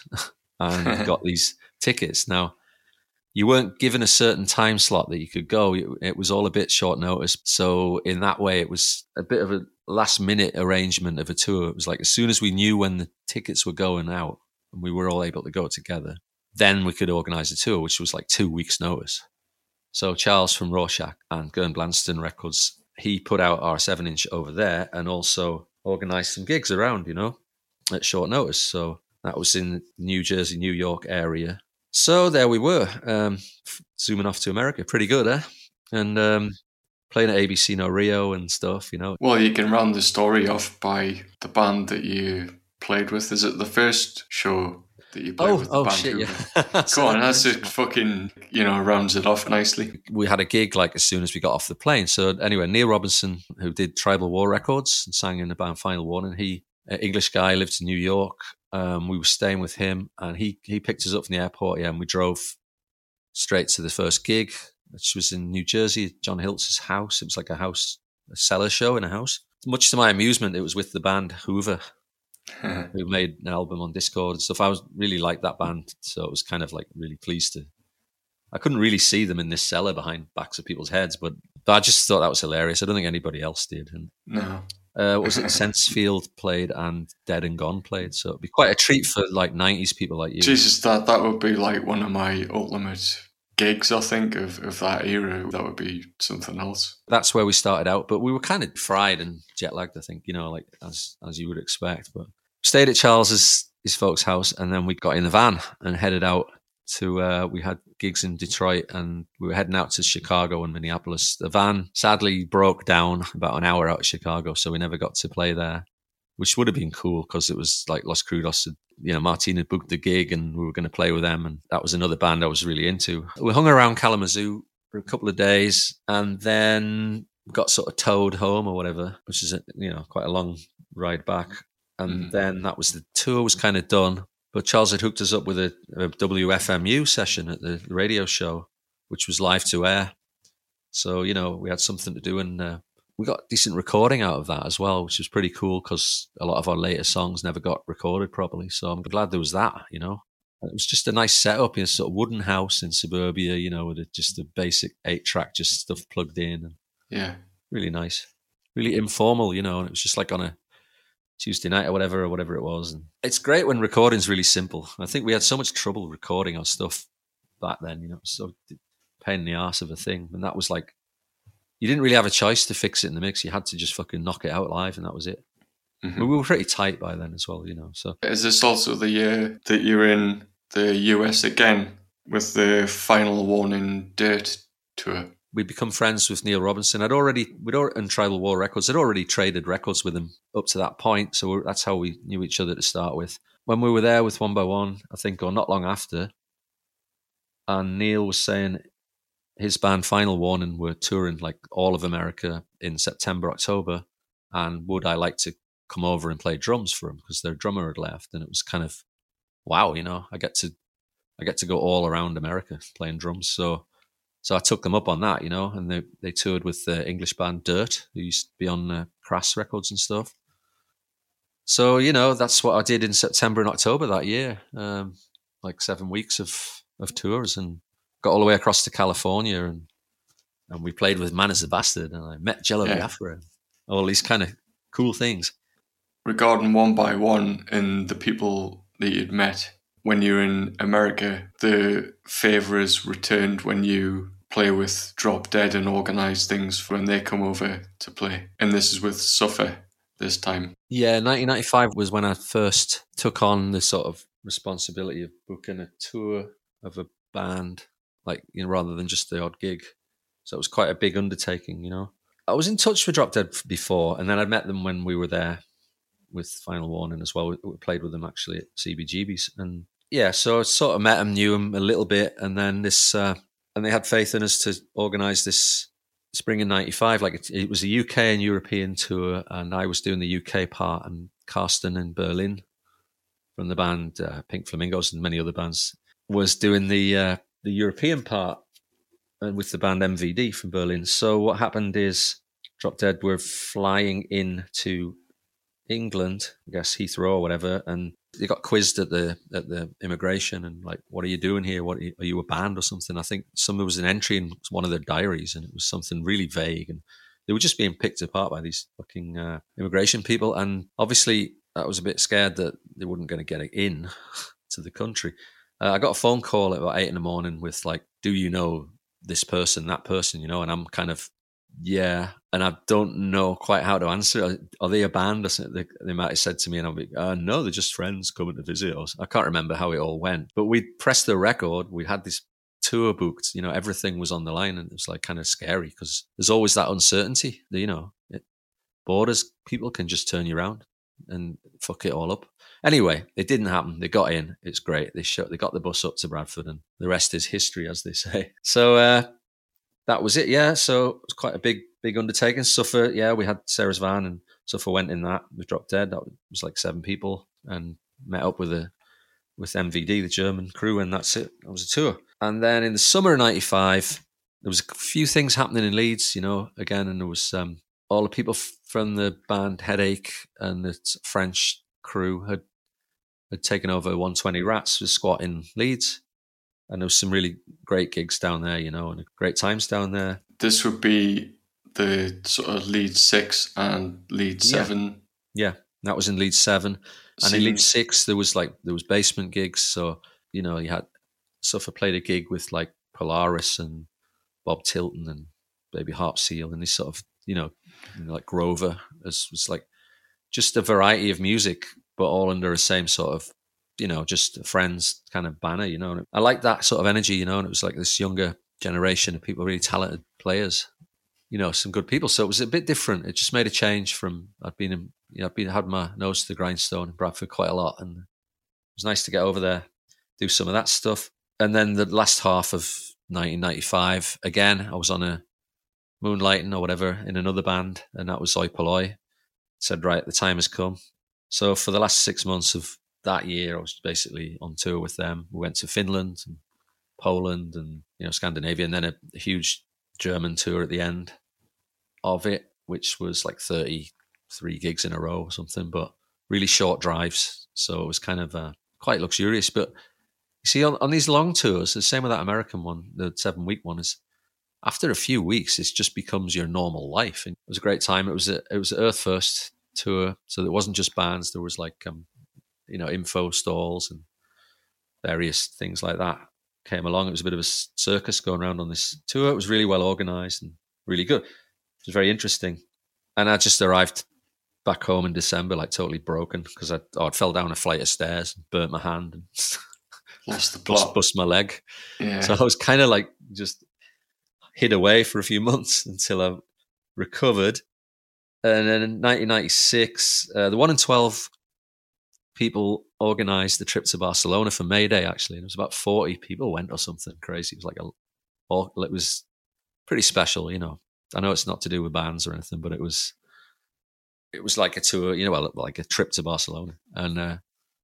and got these tickets. Now, you weren't given a certain time slot that you could go. It, it was all a bit short notice. So in that way, it was a bit of a last minute arrangement of a tour. It was like as soon as we knew when the tickets were going out and we were all able to go together, then we could organise a tour, which was like two weeks' notice. So Charles from Rorschach and Gern Blanston Records, he put out our seven inch over there and also organised some gigs around, you know, at short notice. So that was in New Jersey, New York area. So there we were, um, zooming off to America. Pretty good, eh? And um, playing at A B C No Rio and stuff, you know. Well, you can round the story off by the band that you played with. Is it the first show that you played oh, with the oh, band? Shit, yeah. Go on, that's just fucking, you know, rounds it off nicely. We had a gig like as soon as we got off the plane. So anyway, Neil Robinson, who did Tribal War Records and sang in the band Final Warning, he, an English guy, lived in New York. Um, we were staying with him and he, he picked us up from the airport, yeah, and we drove straight to the first gig, which was in New Jersey, John Hiltz's house. It was like a house, a cellar show in a house. Much to my amusement, it was with the band Hoover, who made an album on Discord and stuff. I was really liked that band, so it was kind of like really pleased to. I couldn't really see them in this cellar behind backs of people's heads, but, but I just thought that was hilarious. I don't think anybody else did. And, no. Uh, was it Sensefield played and Dead and Gone played? So it'd be quite a treat for like nineties people like you. Jesus, that that would be like one of my ultimate gigs, I think, of, of that era. That would be something else. That's where we started out, but we were kind of fried and jet lagged, I think, you know, like as as you would expect. But stayed at Charles's his folks' house, and then we got in the van and headed out to. Uh, we had gigs in Detroit, and we were heading out to Chicago and Minneapolis. The van sadly broke down about an hour out of Chicago, so we never got to play there, which would have been cool because it was like Los Crudos had, you know, Martin had booked the gig and we were going to play with them, and that was another band I was really into. We hung around Kalamazoo for a couple of days and then got sort of towed home or whatever, which is, a, you know, quite a long ride back. And mm. then that was the tour was kind of done. But Charles had hooked us up with a, a W F M U session at the radio show, which was live to air. So, you know, we had something to do, and uh, we got decent recording out of that as well, which was pretty cool because a lot of our later songs never got recorded properly. So I'm glad there was that, you know. It was just a nice setup in a sort of wooden house in suburbia, you know, with a, just a basic eight track, just stuff plugged in. And yeah. Really nice, really informal, you know, and it was just like on a Tuesday night or whatever, or whatever it was. And it's great when recording's really simple. I think we had so much trouble recording our stuff back then, you know, it was so pain in the arse of a thing. And that was like, you didn't really have a choice to fix it in the mix. You had to just fucking knock it out live, and that was it. Mm-hmm. We were pretty tight by then as well, you know. So is this also the year that you're in the U S again with the Final Warning Dirt tour? We become friends with Neil Robinson. I'd already, we'd already, and Tribal War Records, I'd already traded records with him up to that point. So that's how we knew each other to start with. When we were there with One by One, I think, or not long after, and Neil was saying his band Final Warning were touring like all of America in September, October, and would I like to come over and play drums for him because their drummer had left. And it was kind of, wow, you know, I get to, I get to go all around America playing drums. So, so I took them up on that, you know, and they, they toured with the English band Dirt, who used to be on uh, Crass Records and stuff. So, you know, that's what I did in September and October that year. Um, like seven weeks of, of tours, and got all the way across to California, and, and we played with Man as a Bastard, and I met Jello yeah. Biafra, all these kind of cool things. Regarding One by One and the people that you'd met when you were in America, the favour is returned when you play with Drop Dead and organise things for when they come over to play. And this is with Suffer this time. Yeah, nineteen ninety-five was when I first took on the sort of responsibility of booking a tour of a band, like, you know, rather than just the odd gig. So it was quite a big undertaking, you know. I was in touch with Drop Dead before, and then I met them when we were there with Final Warning as well. We played with them actually at C B G B's, and yeah, so I sort of met them, knew them a little bit, and then this, uh, and they had faith in us to organise this spring in ninety-five. Like it, it was a U K and European tour, and I was doing the U K part, and Carsten in Berlin from the band uh, Pink Flamingos and many other bands was doing the uh, the European part, and with the band M V D from Berlin. So what happened is Drop Dead were flying in to England, I guess Heathrow or whatever, and they got quizzed at the at the immigration, and like, what are you doing here? What are you, are you a band or something? I think some there was an entry in one of their diaries, and it was something really vague, and they were just being picked apart by these fucking uh, immigration people. And obviously, I was a bit scared that they weren't going to get it in to the country. Uh, I got a phone call at about eight in the morning with like, "Do you know this person, that person?" You know, and I'm kind of, yeah, and I don't know quite how to answer. Are they a band or something? They, they might have said to me, and I'll be, uh, no, they're just friends coming to visit us. I can't remember how it all went, but we pressed the record. We had this tour booked, you know, everything was on the line, and it was like kind of scary because there's always that uncertainty. You know, it, borders, people can just turn you around and fuck it all up. Anyway, it didn't happen. They got in. It's great. They showed, they got the bus up to Bradford, and the rest is history, as they say. So, uh, that was it, yeah. So it was quite a big, big undertaking. Suffer, yeah, we had Sarah's van, and Suffer went in that. We Dropped Dead. That was like seven people, and met up with a with M V D, the German crew, and that's it. That was a tour. And then in the summer of ninety-five, there was a few things happening in Leeds, you know, again, and there was um, all the people f- from the band Headache and the French crew had had taken over one twenty Rats, was squat in Leeds. And there was some really great gigs down there, you know, and great times down there. This would be the sort of Leeds six and Leeds yeah. seven. Yeah, that was in Leeds seven. And Seems... in Leeds six, there was like, there was basement gigs. So, you know, you had, Suffer played a gig with like Polaris and Bob Tilton and Baby Harp Seal and this sort of, you know, like Grover. It was, was like just a variety of music, but all under the same sort of, you know, just friends kind of banner, you know. And I like that sort of energy, you know, and it was like this younger generation of people, really talented players, you know, some good people. So it was a bit different. It just made a change from, I'd been, in, you know, I'd been, had my nose to the grindstone in Bradford quite a lot. And it was nice to get over there, do some of that stuff. And then the last half of nineteen ninety-five, again, I was on a moonlighting or whatever in another band, and that was Oi Polloi. Said, right, the time has come. So for the last six months of that year, I was basically on tour with them. We went to Finland and Poland and, you know, Scandinavia, and then a, a huge German tour at the end of it, which was like thirty-three gigs in a row or something, but really short drives. So it was kind of uh, quite luxurious. But You see, on, on these long tours, the same with that American one, the seven week one, is after a few weeks, it just becomes your normal life. And it was a great time. It was a, it was an Earth First tour, so it wasn't just bands. There was like um, you know, info stalls and various things like that came along. It was a bit of a circus going around on this tour. It was really well organized and really good. It was very interesting. And I just arrived back home in December, like totally broken because I oh, I'd fell down a flight of stairs and burnt my hand and lost the plot, bust, bust my leg. Yeah. So I was kind of like just hid away for a few months until I recovered. And then in nineteen ninety-six, uh, the one in twelve people organised the trip to Barcelona for May Day, actually. And it was about forty people went or something crazy. It was like a, it was pretty special, you know. I know it's not to do with bands or anything, but it was, it was like a tour, you know, like a trip to Barcelona. And uh,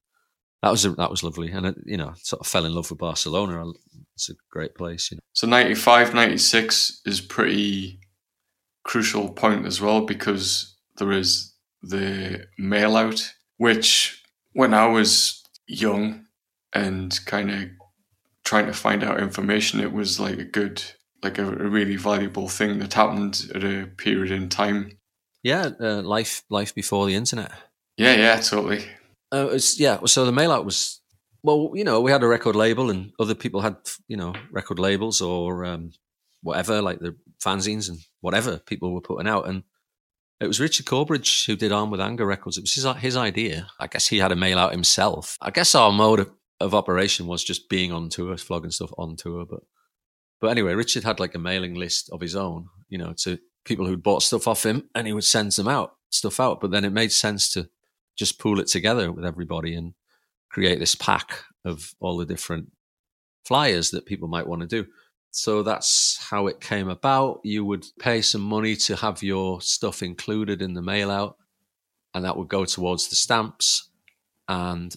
that was, a, that was lovely. And, it, you know, sort of fell in love with Barcelona. It's a great place, you know. So ninety-five, ninety-six is pretty crucial point as well, because there is the mail out, which when I was young and kind of trying to find out information, it was like a good, like a, a really valuable thing that happened at a period in time. Yeah, uh, life life before the internet. Yeah, yeah, totally. Uh, it's, yeah, so the mail out was, well, you know, we had a record label and other people had, you know, record labels or um, whatever, like the fanzines and whatever people were putting out. And it was Richard Corbridge who did Armed with Anger Records. It was his, his idea. I guess he had a mail out himself. I guess our mode of, of operation was just being on tour, flogging stuff on tour. But but anyway, Richard had like a mailing list of his own, you know, to people who'd bought stuff off him, and he would send them out, stuff out. But then it made sense to just pool it together with everybody and create this pack of all the different flyers that people might want to do. So that's how it came about. You would pay some money to have your stuff included in the mail out, and that would go towards the stamps. And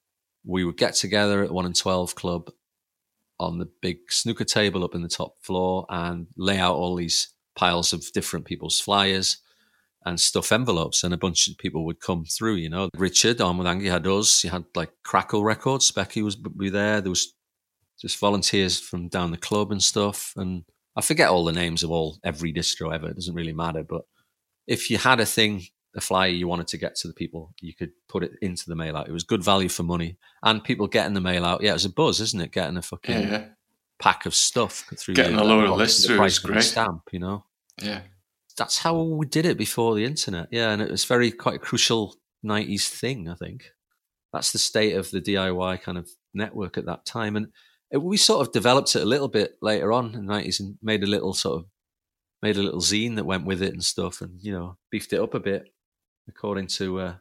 we would get together at one in twelve Club on the big snooker table up in the top floor and lay out all these piles of different people's flyers and stuff envelopes, and a bunch of people would come through, you know. Richard, Armed with Anger, you had us, you had like Crackle Records, Becky was be there, there was just volunteers from down the club and stuff. And I forget all the names of all every distro ever. It doesn't really matter. But if you had a thing, a flyer you wanted to get to the people, you could put it into the mail out. It was good value for money. And people getting the mail out, yeah, it was a buzz, isn't it? Getting a fucking yeah, yeah. pack of stuff through. Getting your, a load of lists through is great. Stamp, you know? Yeah. That's how we did it before the internet. Yeah, and it was very quite a crucial nineties thing, I think. That's the state of the D I Y kind of network at that time. And we sort of developed it a little bit later on in the nineties and made a little sort of made a little zine that went with it and stuff, and you know, beefed it up a bit according to uh,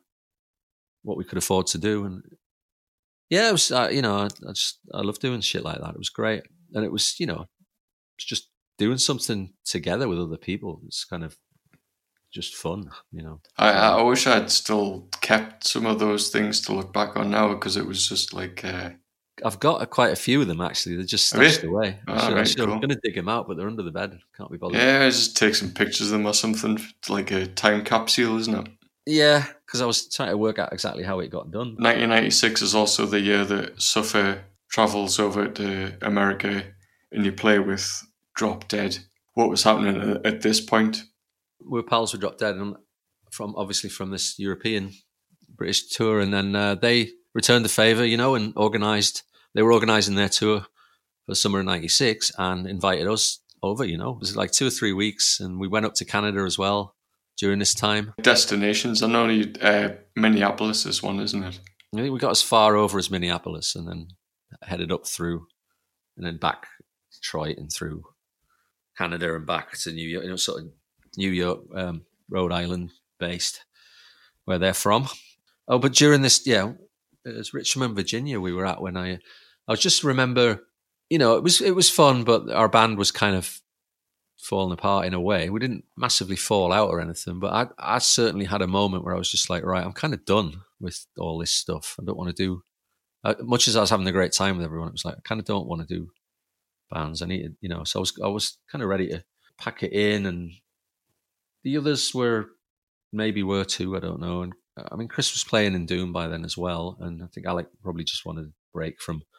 what we could afford to do. And yeah, it was uh, you know, I, I just I love doing shit like that. It was great, and it was you know, it's just doing something together with other people. It's kind of just fun, you know. I I wish I'd still kept some of those things to look back on now, because it was just like. Uh... I've got a, quite a few of them, actually. They're just stashed away. Oh, I should, right, I should, cool. I'm going to dig them out, but they're under the bed. Can't be bothered. Yeah, just take some pictures of them or something. It's like a time capsule, isn't it? Yeah, because I was trying to work out exactly how it got done. nineteen ninety-six is also the year that Suffer travels over to America and you play with Drop Dead. What was happening at this point? We were pals with Drop Dead, and from obviously from this European British tour, and then uh, they returned the favour, you know, and organised. They were organising their tour for the summer of ninety-six and invited us over, you know. It was like two or three weeks, and we went up to Canada as well during this time. Destinations, I know you, uh, Minneapolis is one, isn't it? I think we got as far over as Minneapolis and then headed up through and then back to Detroit and through Canada and back to New York, you know, sort of New York, um, Rhode Island based, where they're from. Oh, but during this, yeah, it was Richmond, Virginia we were at when I, I was just remember, you know, it was it was fun, but our band was kind of falling apart in a way. We didn't massively fall out or anything, but I, I certainly had a moment where I was just like, right, I'm kind of done with all this stuff. I don't want to do, uh, much as I was having a great time with everyone, it was like, I kind of don't want to do bands. I needed, you know, so I was, I was kind of ready to pack it in, and the others were, maybe were too, I don't know. And I mean, Chris was playing in Doom by then as well, and I think Alec probably just wanted a break from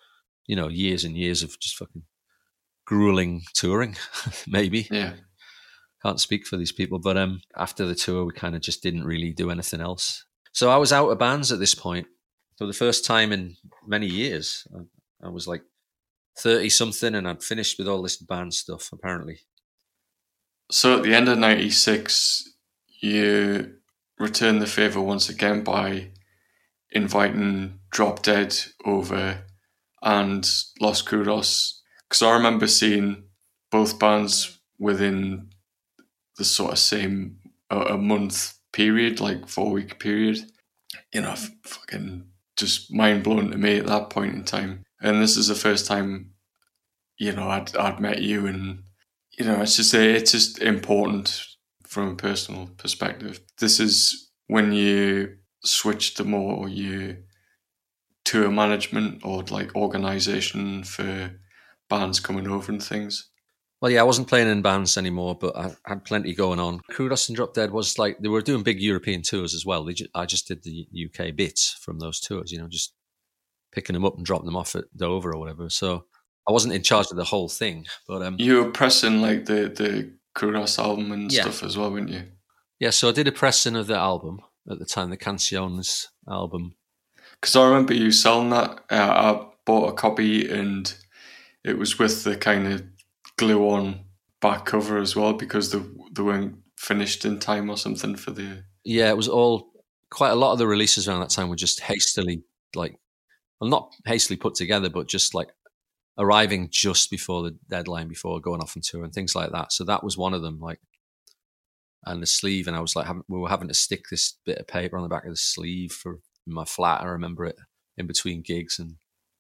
you know, years and years of just fucking grueling touring, maybe. Yeah. Can't speak for these people. But um, after the tour, we kind of just didn't really do anything else. So I was out of bands at this point. For the first time in many years. I, I was like thirty something and I'd finished with all this band stuff, apparently. So at the end of ninety-six, you returned the favour once again by inviting Drop Dead over and Los Crudos. Because I remember seeing both bands within the sort of same uh, a month period, like four week period. You know, f- fucking just mind blown to me at that point in time. And this is the first time, you know, I'd I'd met you, and you know, it's just it's just important from a personal perspective. This is when you switch to more you tour management or like organisation for bands coming over and things. Well, yeah, I wasn't playing in bands anymore, but I had plenty going on. Crudos and Drop Dead was like, they were doing big European tours as well. They just, I just did the U K bits from those tours, you know, just picking them up and dropping them off at Dover or whatever. So I wasn't in charge of the whole thing. But um, you were pressing like the, the Crudos album and yeah. stuff as well, weren't you? Yeah, so I did a pressing of the album at the time, the Canciones album. Because I remember you selling that. Uh, I bought a copy and it was with the kind of glue on back cover as well, because they, they weren't finished in time or something for the... Yeah, it was all... Quite a lot of the releases around that time were just hastily, like... Well, not hastily put together, but just like arriving just before the deadline, before going off on tour and things like that. So that was one of them, like... And the sleeve, and I was like, having, we were having to stick this bit of paper on the back of the sleeve for my flat. I remember it in between gigs, and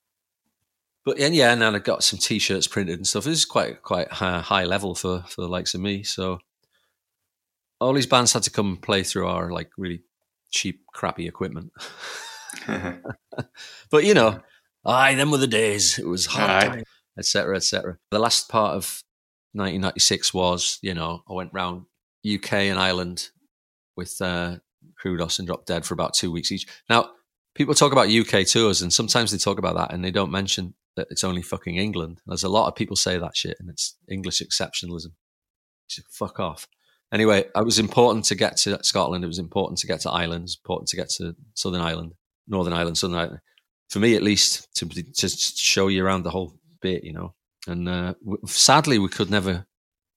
but and yeah, and then I got some T-shirts printed and stuff. This is quite quite high, high level for for the likes of me. So all these bands had to come and play through our like really cheap, crappy equipment. But you know, aye, them were the days. It was hard, et cetera, et cetera. The last part of nineteen ninety-six was, you know, I went round U K and Ireland with uh, Crudos and Drop Dead for about two weeks each. Now, people talk about U K tours, and sometimes they talk about that, and they don't mention that it's only fucking England. There's a lot of people say that shit, and it's English exceptionalism. Just fuck off. Anyway, it was important to get to Scotland. It was important to get to Ireland. It was important to get to Southern Ireland, Northern Ireland, Southern Ireland. For me, at least, to to show you around the whole bit, you know. And uh, sadly, we could never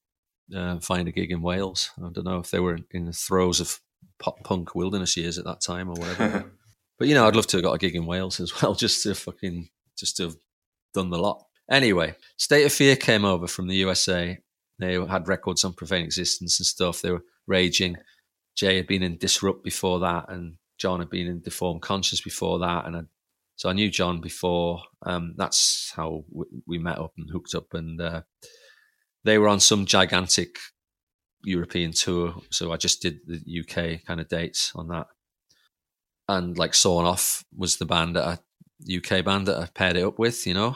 uh, find a gig in Wales. I don't know if they were in the throes of pop punk wilderness years at that time or whatever. But, you know, I'd love to have got a gig in Wales as well, just to fucking, just to have done the lot. Anyway, State of Fear came over from the U S A. They had records on Profane Existence and stuff. They were raging. Jay had been in Disrupt before that, and John had been in Deformed Conscious before that. And I, so I knew John before. Um, that's how we, we met up and hooked up. And uh, they were on some gigantic European tour. So I just did the U K kind of dates on that. And like Sawn Off was the band that I, U K band that I paired it up with, you know,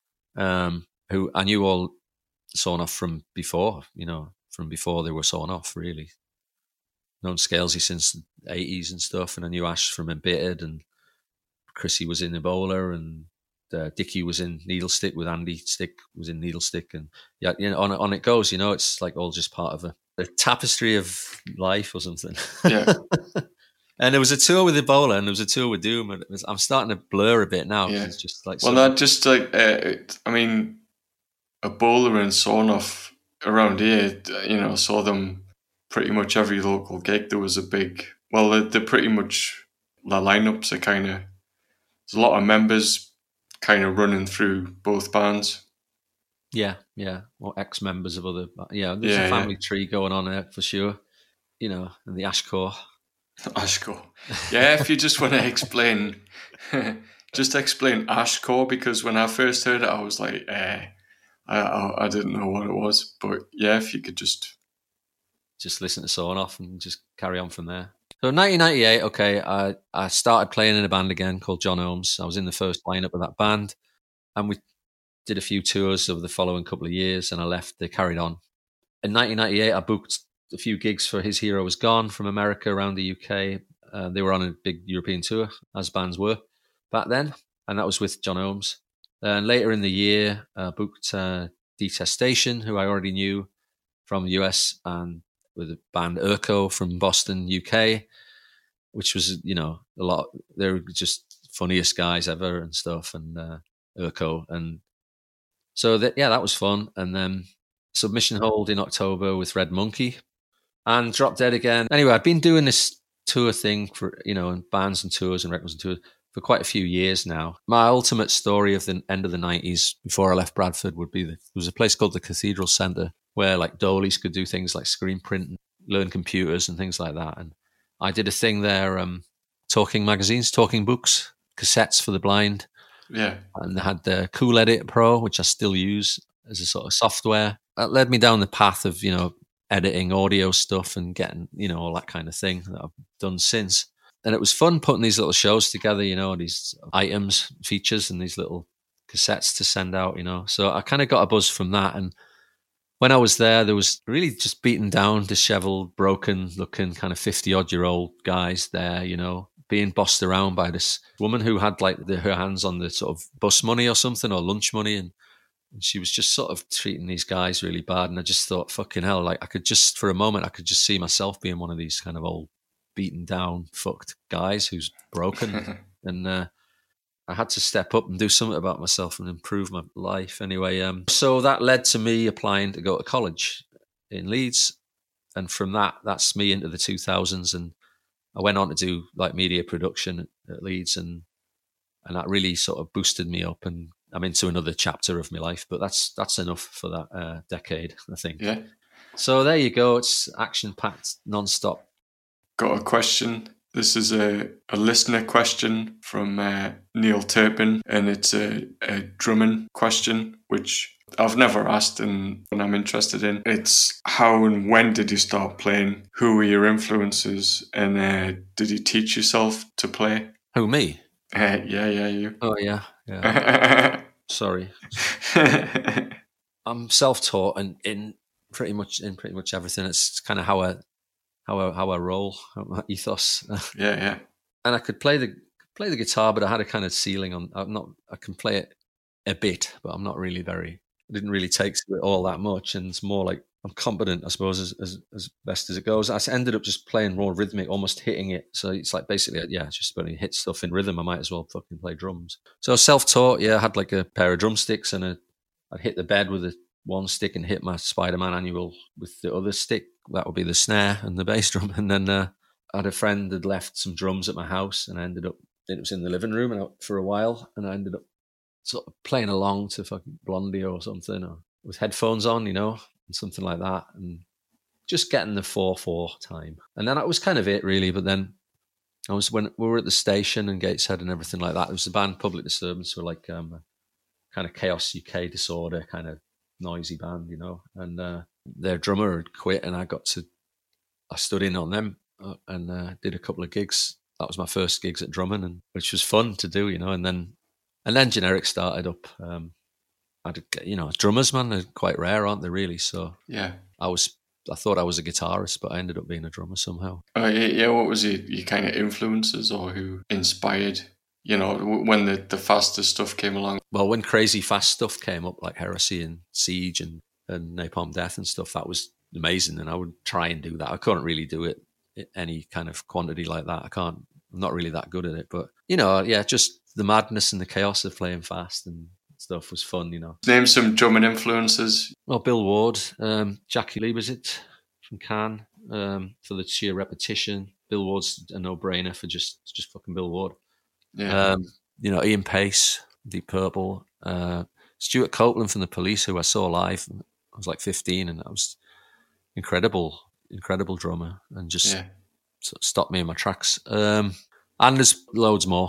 um, who I knew all Sawn Off from before, you know, from before they were Sawn Off, really. Known Scalesy since the eighties and stuff, and I knew Ash from Embittered, and Chrissy was in Ebola, and uh, Dickie was in Needlestick with Andy Stick was in Needlestick, and yeah, you know, on on it goes, you know, it's like all just part of a, a tapestry of life or something. Yeah. And there was a tour with Ebola, and there was a tour with Doom. And it was, I'm starting to blur a bit now. Yeah. It's just like well, not just like uh, it, I mean, Ebola and Sawn Off around here. You know, saw them pretty much every local gig. There was a big. Well, they're, they're pretty much the lineups are kind of. There's a lot of members kind of running through both bands. Yeah, yeah, or ex-members of other. Yeah, there's yeah, a family yeah. tree going on there for sure. You know, and the Ashcore. Ashcore. Yeah, if you just want to explain, just explain Ashcore, because when I first heard it, I was like, eh, I, I I didn't know what it was. But yeah, if you could just... Just listen to Sawn Off and just carry on from there. So in nineteen ninety-eight, okay, I, I started playing in a band again called John Holmes. I was in the first lineup of that band, and we did a few tours over the following couple of years, and I left. They carried on. In nineteen ninety-eight, I booked a few gigs for His Hero Was Gone from America around the U K. Uh, they were on a big European tour, as bands were back then, and that was with John Holmes. And later in the year, I uh, booked uh, Detestation, who I already knew from the U S, and with the band Urco from Boston, U K, which was, you know, a lot. They were just funniest guys ever and stuff, and uh, Urco. And so, that, yeah, that was fun. And then Submission Hold in October with Red Monkey, and Drop Dead again. Anyway, I've been doing this tour thing for, you know, and bands and tours and records and tours for quite a few years now. My ultimate story of the end of the nineties, before I left Bradford, would be that there was a place called the Cathedral Centre where like Doleys could do things like screen print and learn computers and things like that. And I did a thing there, um, talking magazines, talking books, cassettes for the blind. Yeah. And they had the Cool Edit Pro, which I still use as a sort of software. That led me down the path of, you know, editing audio stuff and getting, you know, all that kind of thing that I've done since. And it was fun putting these little shows together, you know, these items, features, and these little cassettes to send out, you know. So I kind of got a buzz from that. And when I was there, there was really just beaten down, disheveled, broken looking kind of fifty odd year old guys there, you know, being bossed around by this woman who had like the, her hands on the sort of bus money or something, or lunch money. And, and she was just sort of treating these guys really bad. And I just thought, fucking hell, like I could just, for a moment, I could just see myself being one of these kind of old, beaten down, fucked guys who's broken. And uh, I had to step up and do something about myself and improve my life. Anyway, um, so that led to me applying to go to college in Leeds. And from that, that's me into the two thousands. And I went on to do like media production at, at Leeds. And and that really sort of boosted me up. And I'm into another chapter of my life. But that's that's enough for that uh, decade, I think. Yeah. So there you go. It's action-packed, non-stop. Got a question. This is a, a listener question from uh, Neil Turpin, and it's a, a drumming question, which I've never asked and, and I'm interested in. It's how and when did you start playing? Who were your influences? And uh, did you teach yourself to play? Who, me? Uh, yeah, yeah, you. Oh, yeah. yeah. Sorry. I'm self-taught and in pretty much in pretty much everything. It's kind of how I how I, how I roll, my ethos. Yeah, yeah. And I could play the play the guitar, but I had a kind of ceiling on. I'm not. I can play it a bit, but I'm not really very. I didn't really take to it all that much, and it's more like I'm competent, I suppose, as as, as best as it goes. I ended up just playing more rhythmic, almost hitting it. So it's like basically, yeah, just when you hit stuff in rhythm, I might as well fucking play drums. So self-taught, yeah. I had like a pair of drumsticks, and a, I'd hit the bed with a one stick and hit my Spider-Man annual with the other stick. That would be the snare and the bass drum. And then uh, I had a friend had left some drums at my house, and I ended up, it was in the living room and I, for a while, and I ended up sort of playing along to fucking Blondie or something, or with headphones on, you know, and something like that, and just getting the four four time. And then that was kind of it, really. But then I was, when we were at the station and Gateshead and everything like that, it was the band Public Disturbance, who were like um, kind of Chaos U K Disorder, kind of noisy band, you know, and uh, their drummer had quit, and I got to, I stood in on them uh, and uh, did a couple of gigs. That was my first gigs at Drummond, and which was fun to do, you know. And then, and then Generic started up. Um, I did, you know, drummers, man, they're quite rare, aren't they? Really? So yeah, I was, I thought I was a guitarist, but I ended up being a drummer somehow. Oh uh, yeah, yeah. What was your, your kind of influences, or who inspired? You know, when the, the faster stuff came along. Well, when crazy fast stuff came up, like Heresy and Siege and, and Napalm Death and stuff, that was amazing. And I would try and do that. I couldn't really do it in any kind of quantity like that. I can't, I'm not really that good at it. But, you know, yeah, just the madness and the chaos of playing fast and stuff was fun, you know. Name some drumming influences. Well, Bill Ward, um, Jackie Liebezit from Cannes, um, for the sheer repetition. Bill Ward's a no-brainer for just, just fucking Bill Ward. Yeah, um, you know, Ian Pace, Deep Purple, uh, Stuart Copeland from The Police, who I saw live. I was like fifteen, and that was incredible, incredible drummer, and just yeah. sort of stopped me in my tracks. Um, and there's loads more.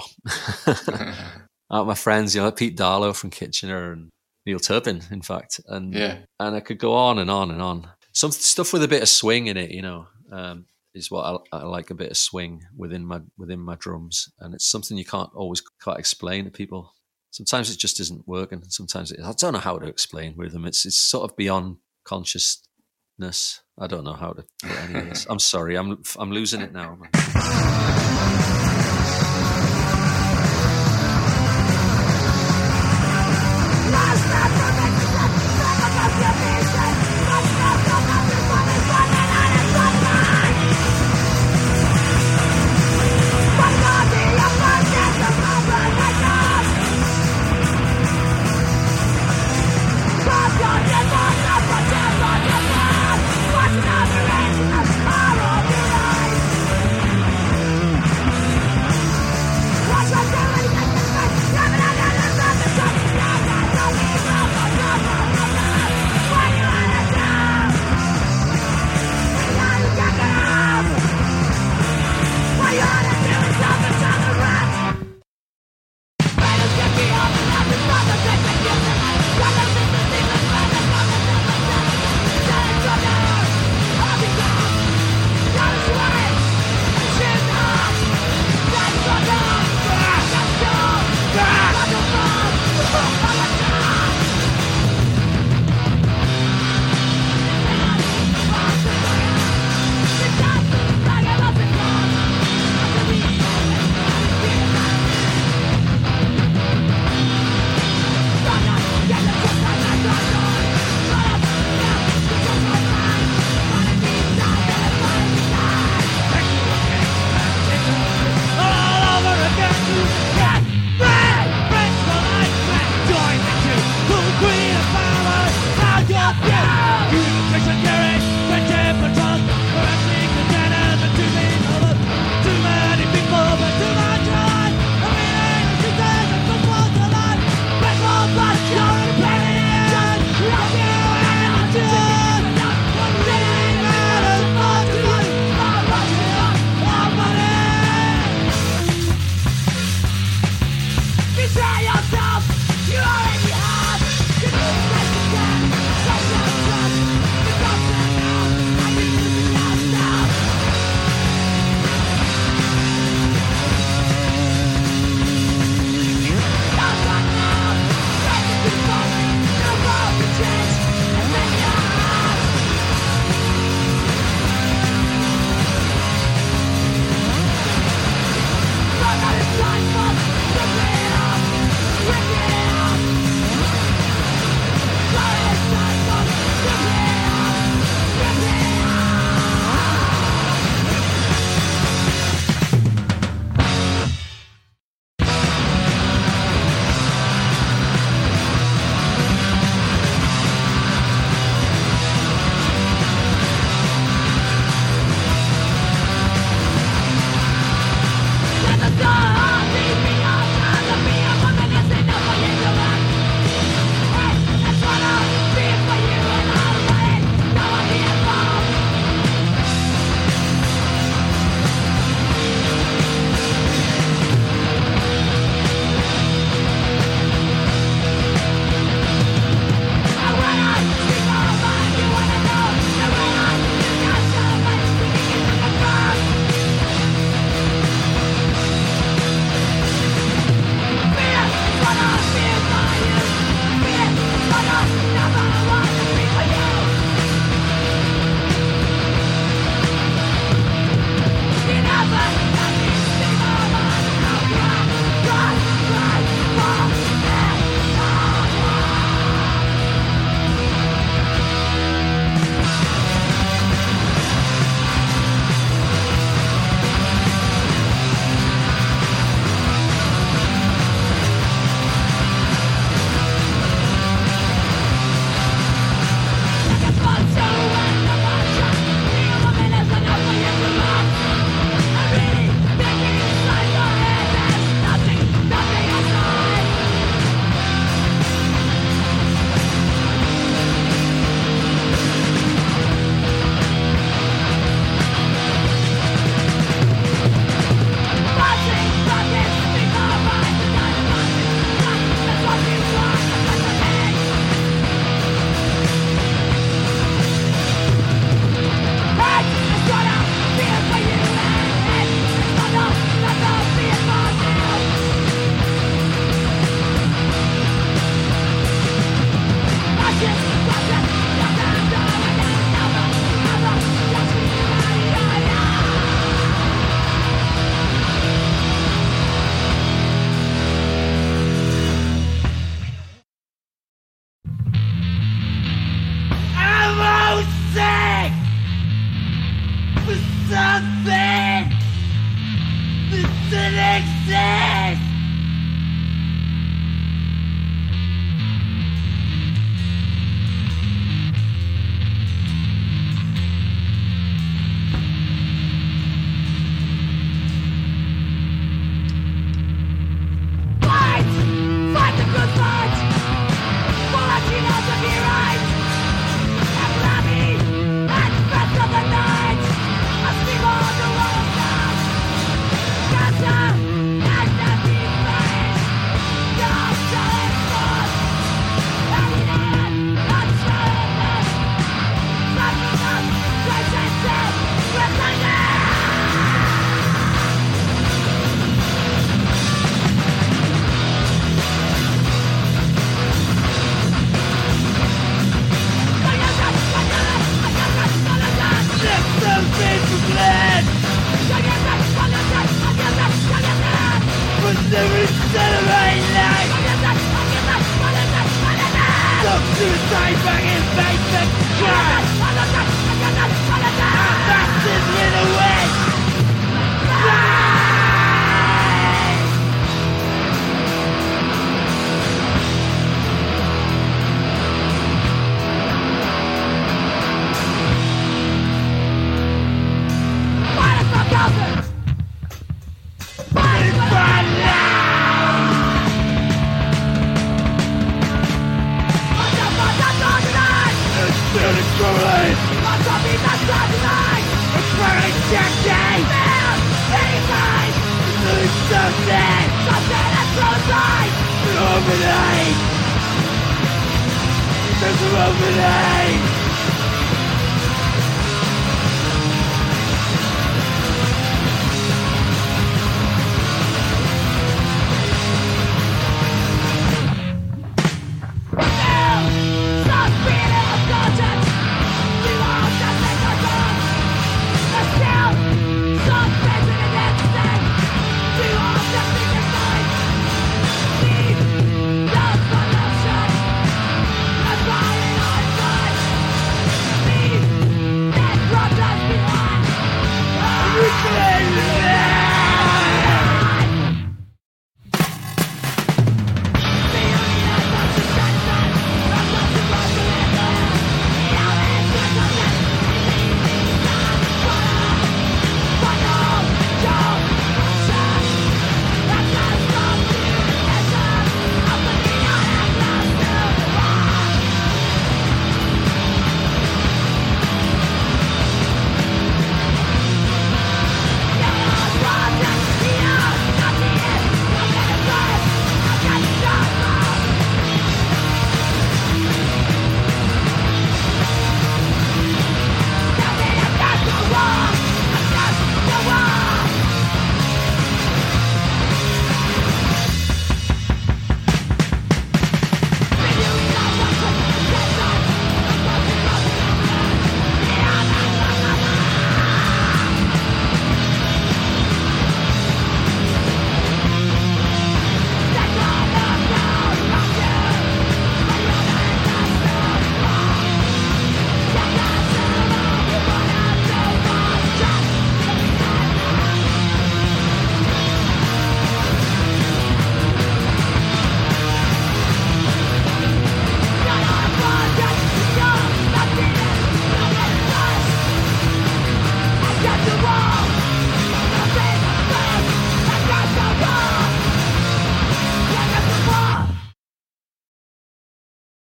Out my friends, you know, Pete Darlow from Kitchener and Neil Turpin, in fact, and yeah, and I could go on and on and on. Some stuff with a bit of swing in it, you know. Um, is what I, I like, a bit of swing within my within my drums, and it's something you can't always quite explain to people. Sometimes it just isn't working. Sometimes it, I don't know how to explain rhythm. It's it's sort of beyond consciousness. I don't know how to put any of this. I'm sorry. I'm I'm losing it now. something that didn't exist. Fight! Fight the good fight! For us you know to be right! And Lammy! And best of the night! As we hold the world down! Cancer! And empty face! Your solid force! Alien! Not solidness! Sacrifice! Transcendent! Resilient! Suicide back in face and crash. Bastards in the west. Fight us from Calvin. Fight us from now. It's cruelly. What's up in that side tonight? It's very sexy. Man, anytime. It's something. Something that's outside. Illuminate. There's illuminate.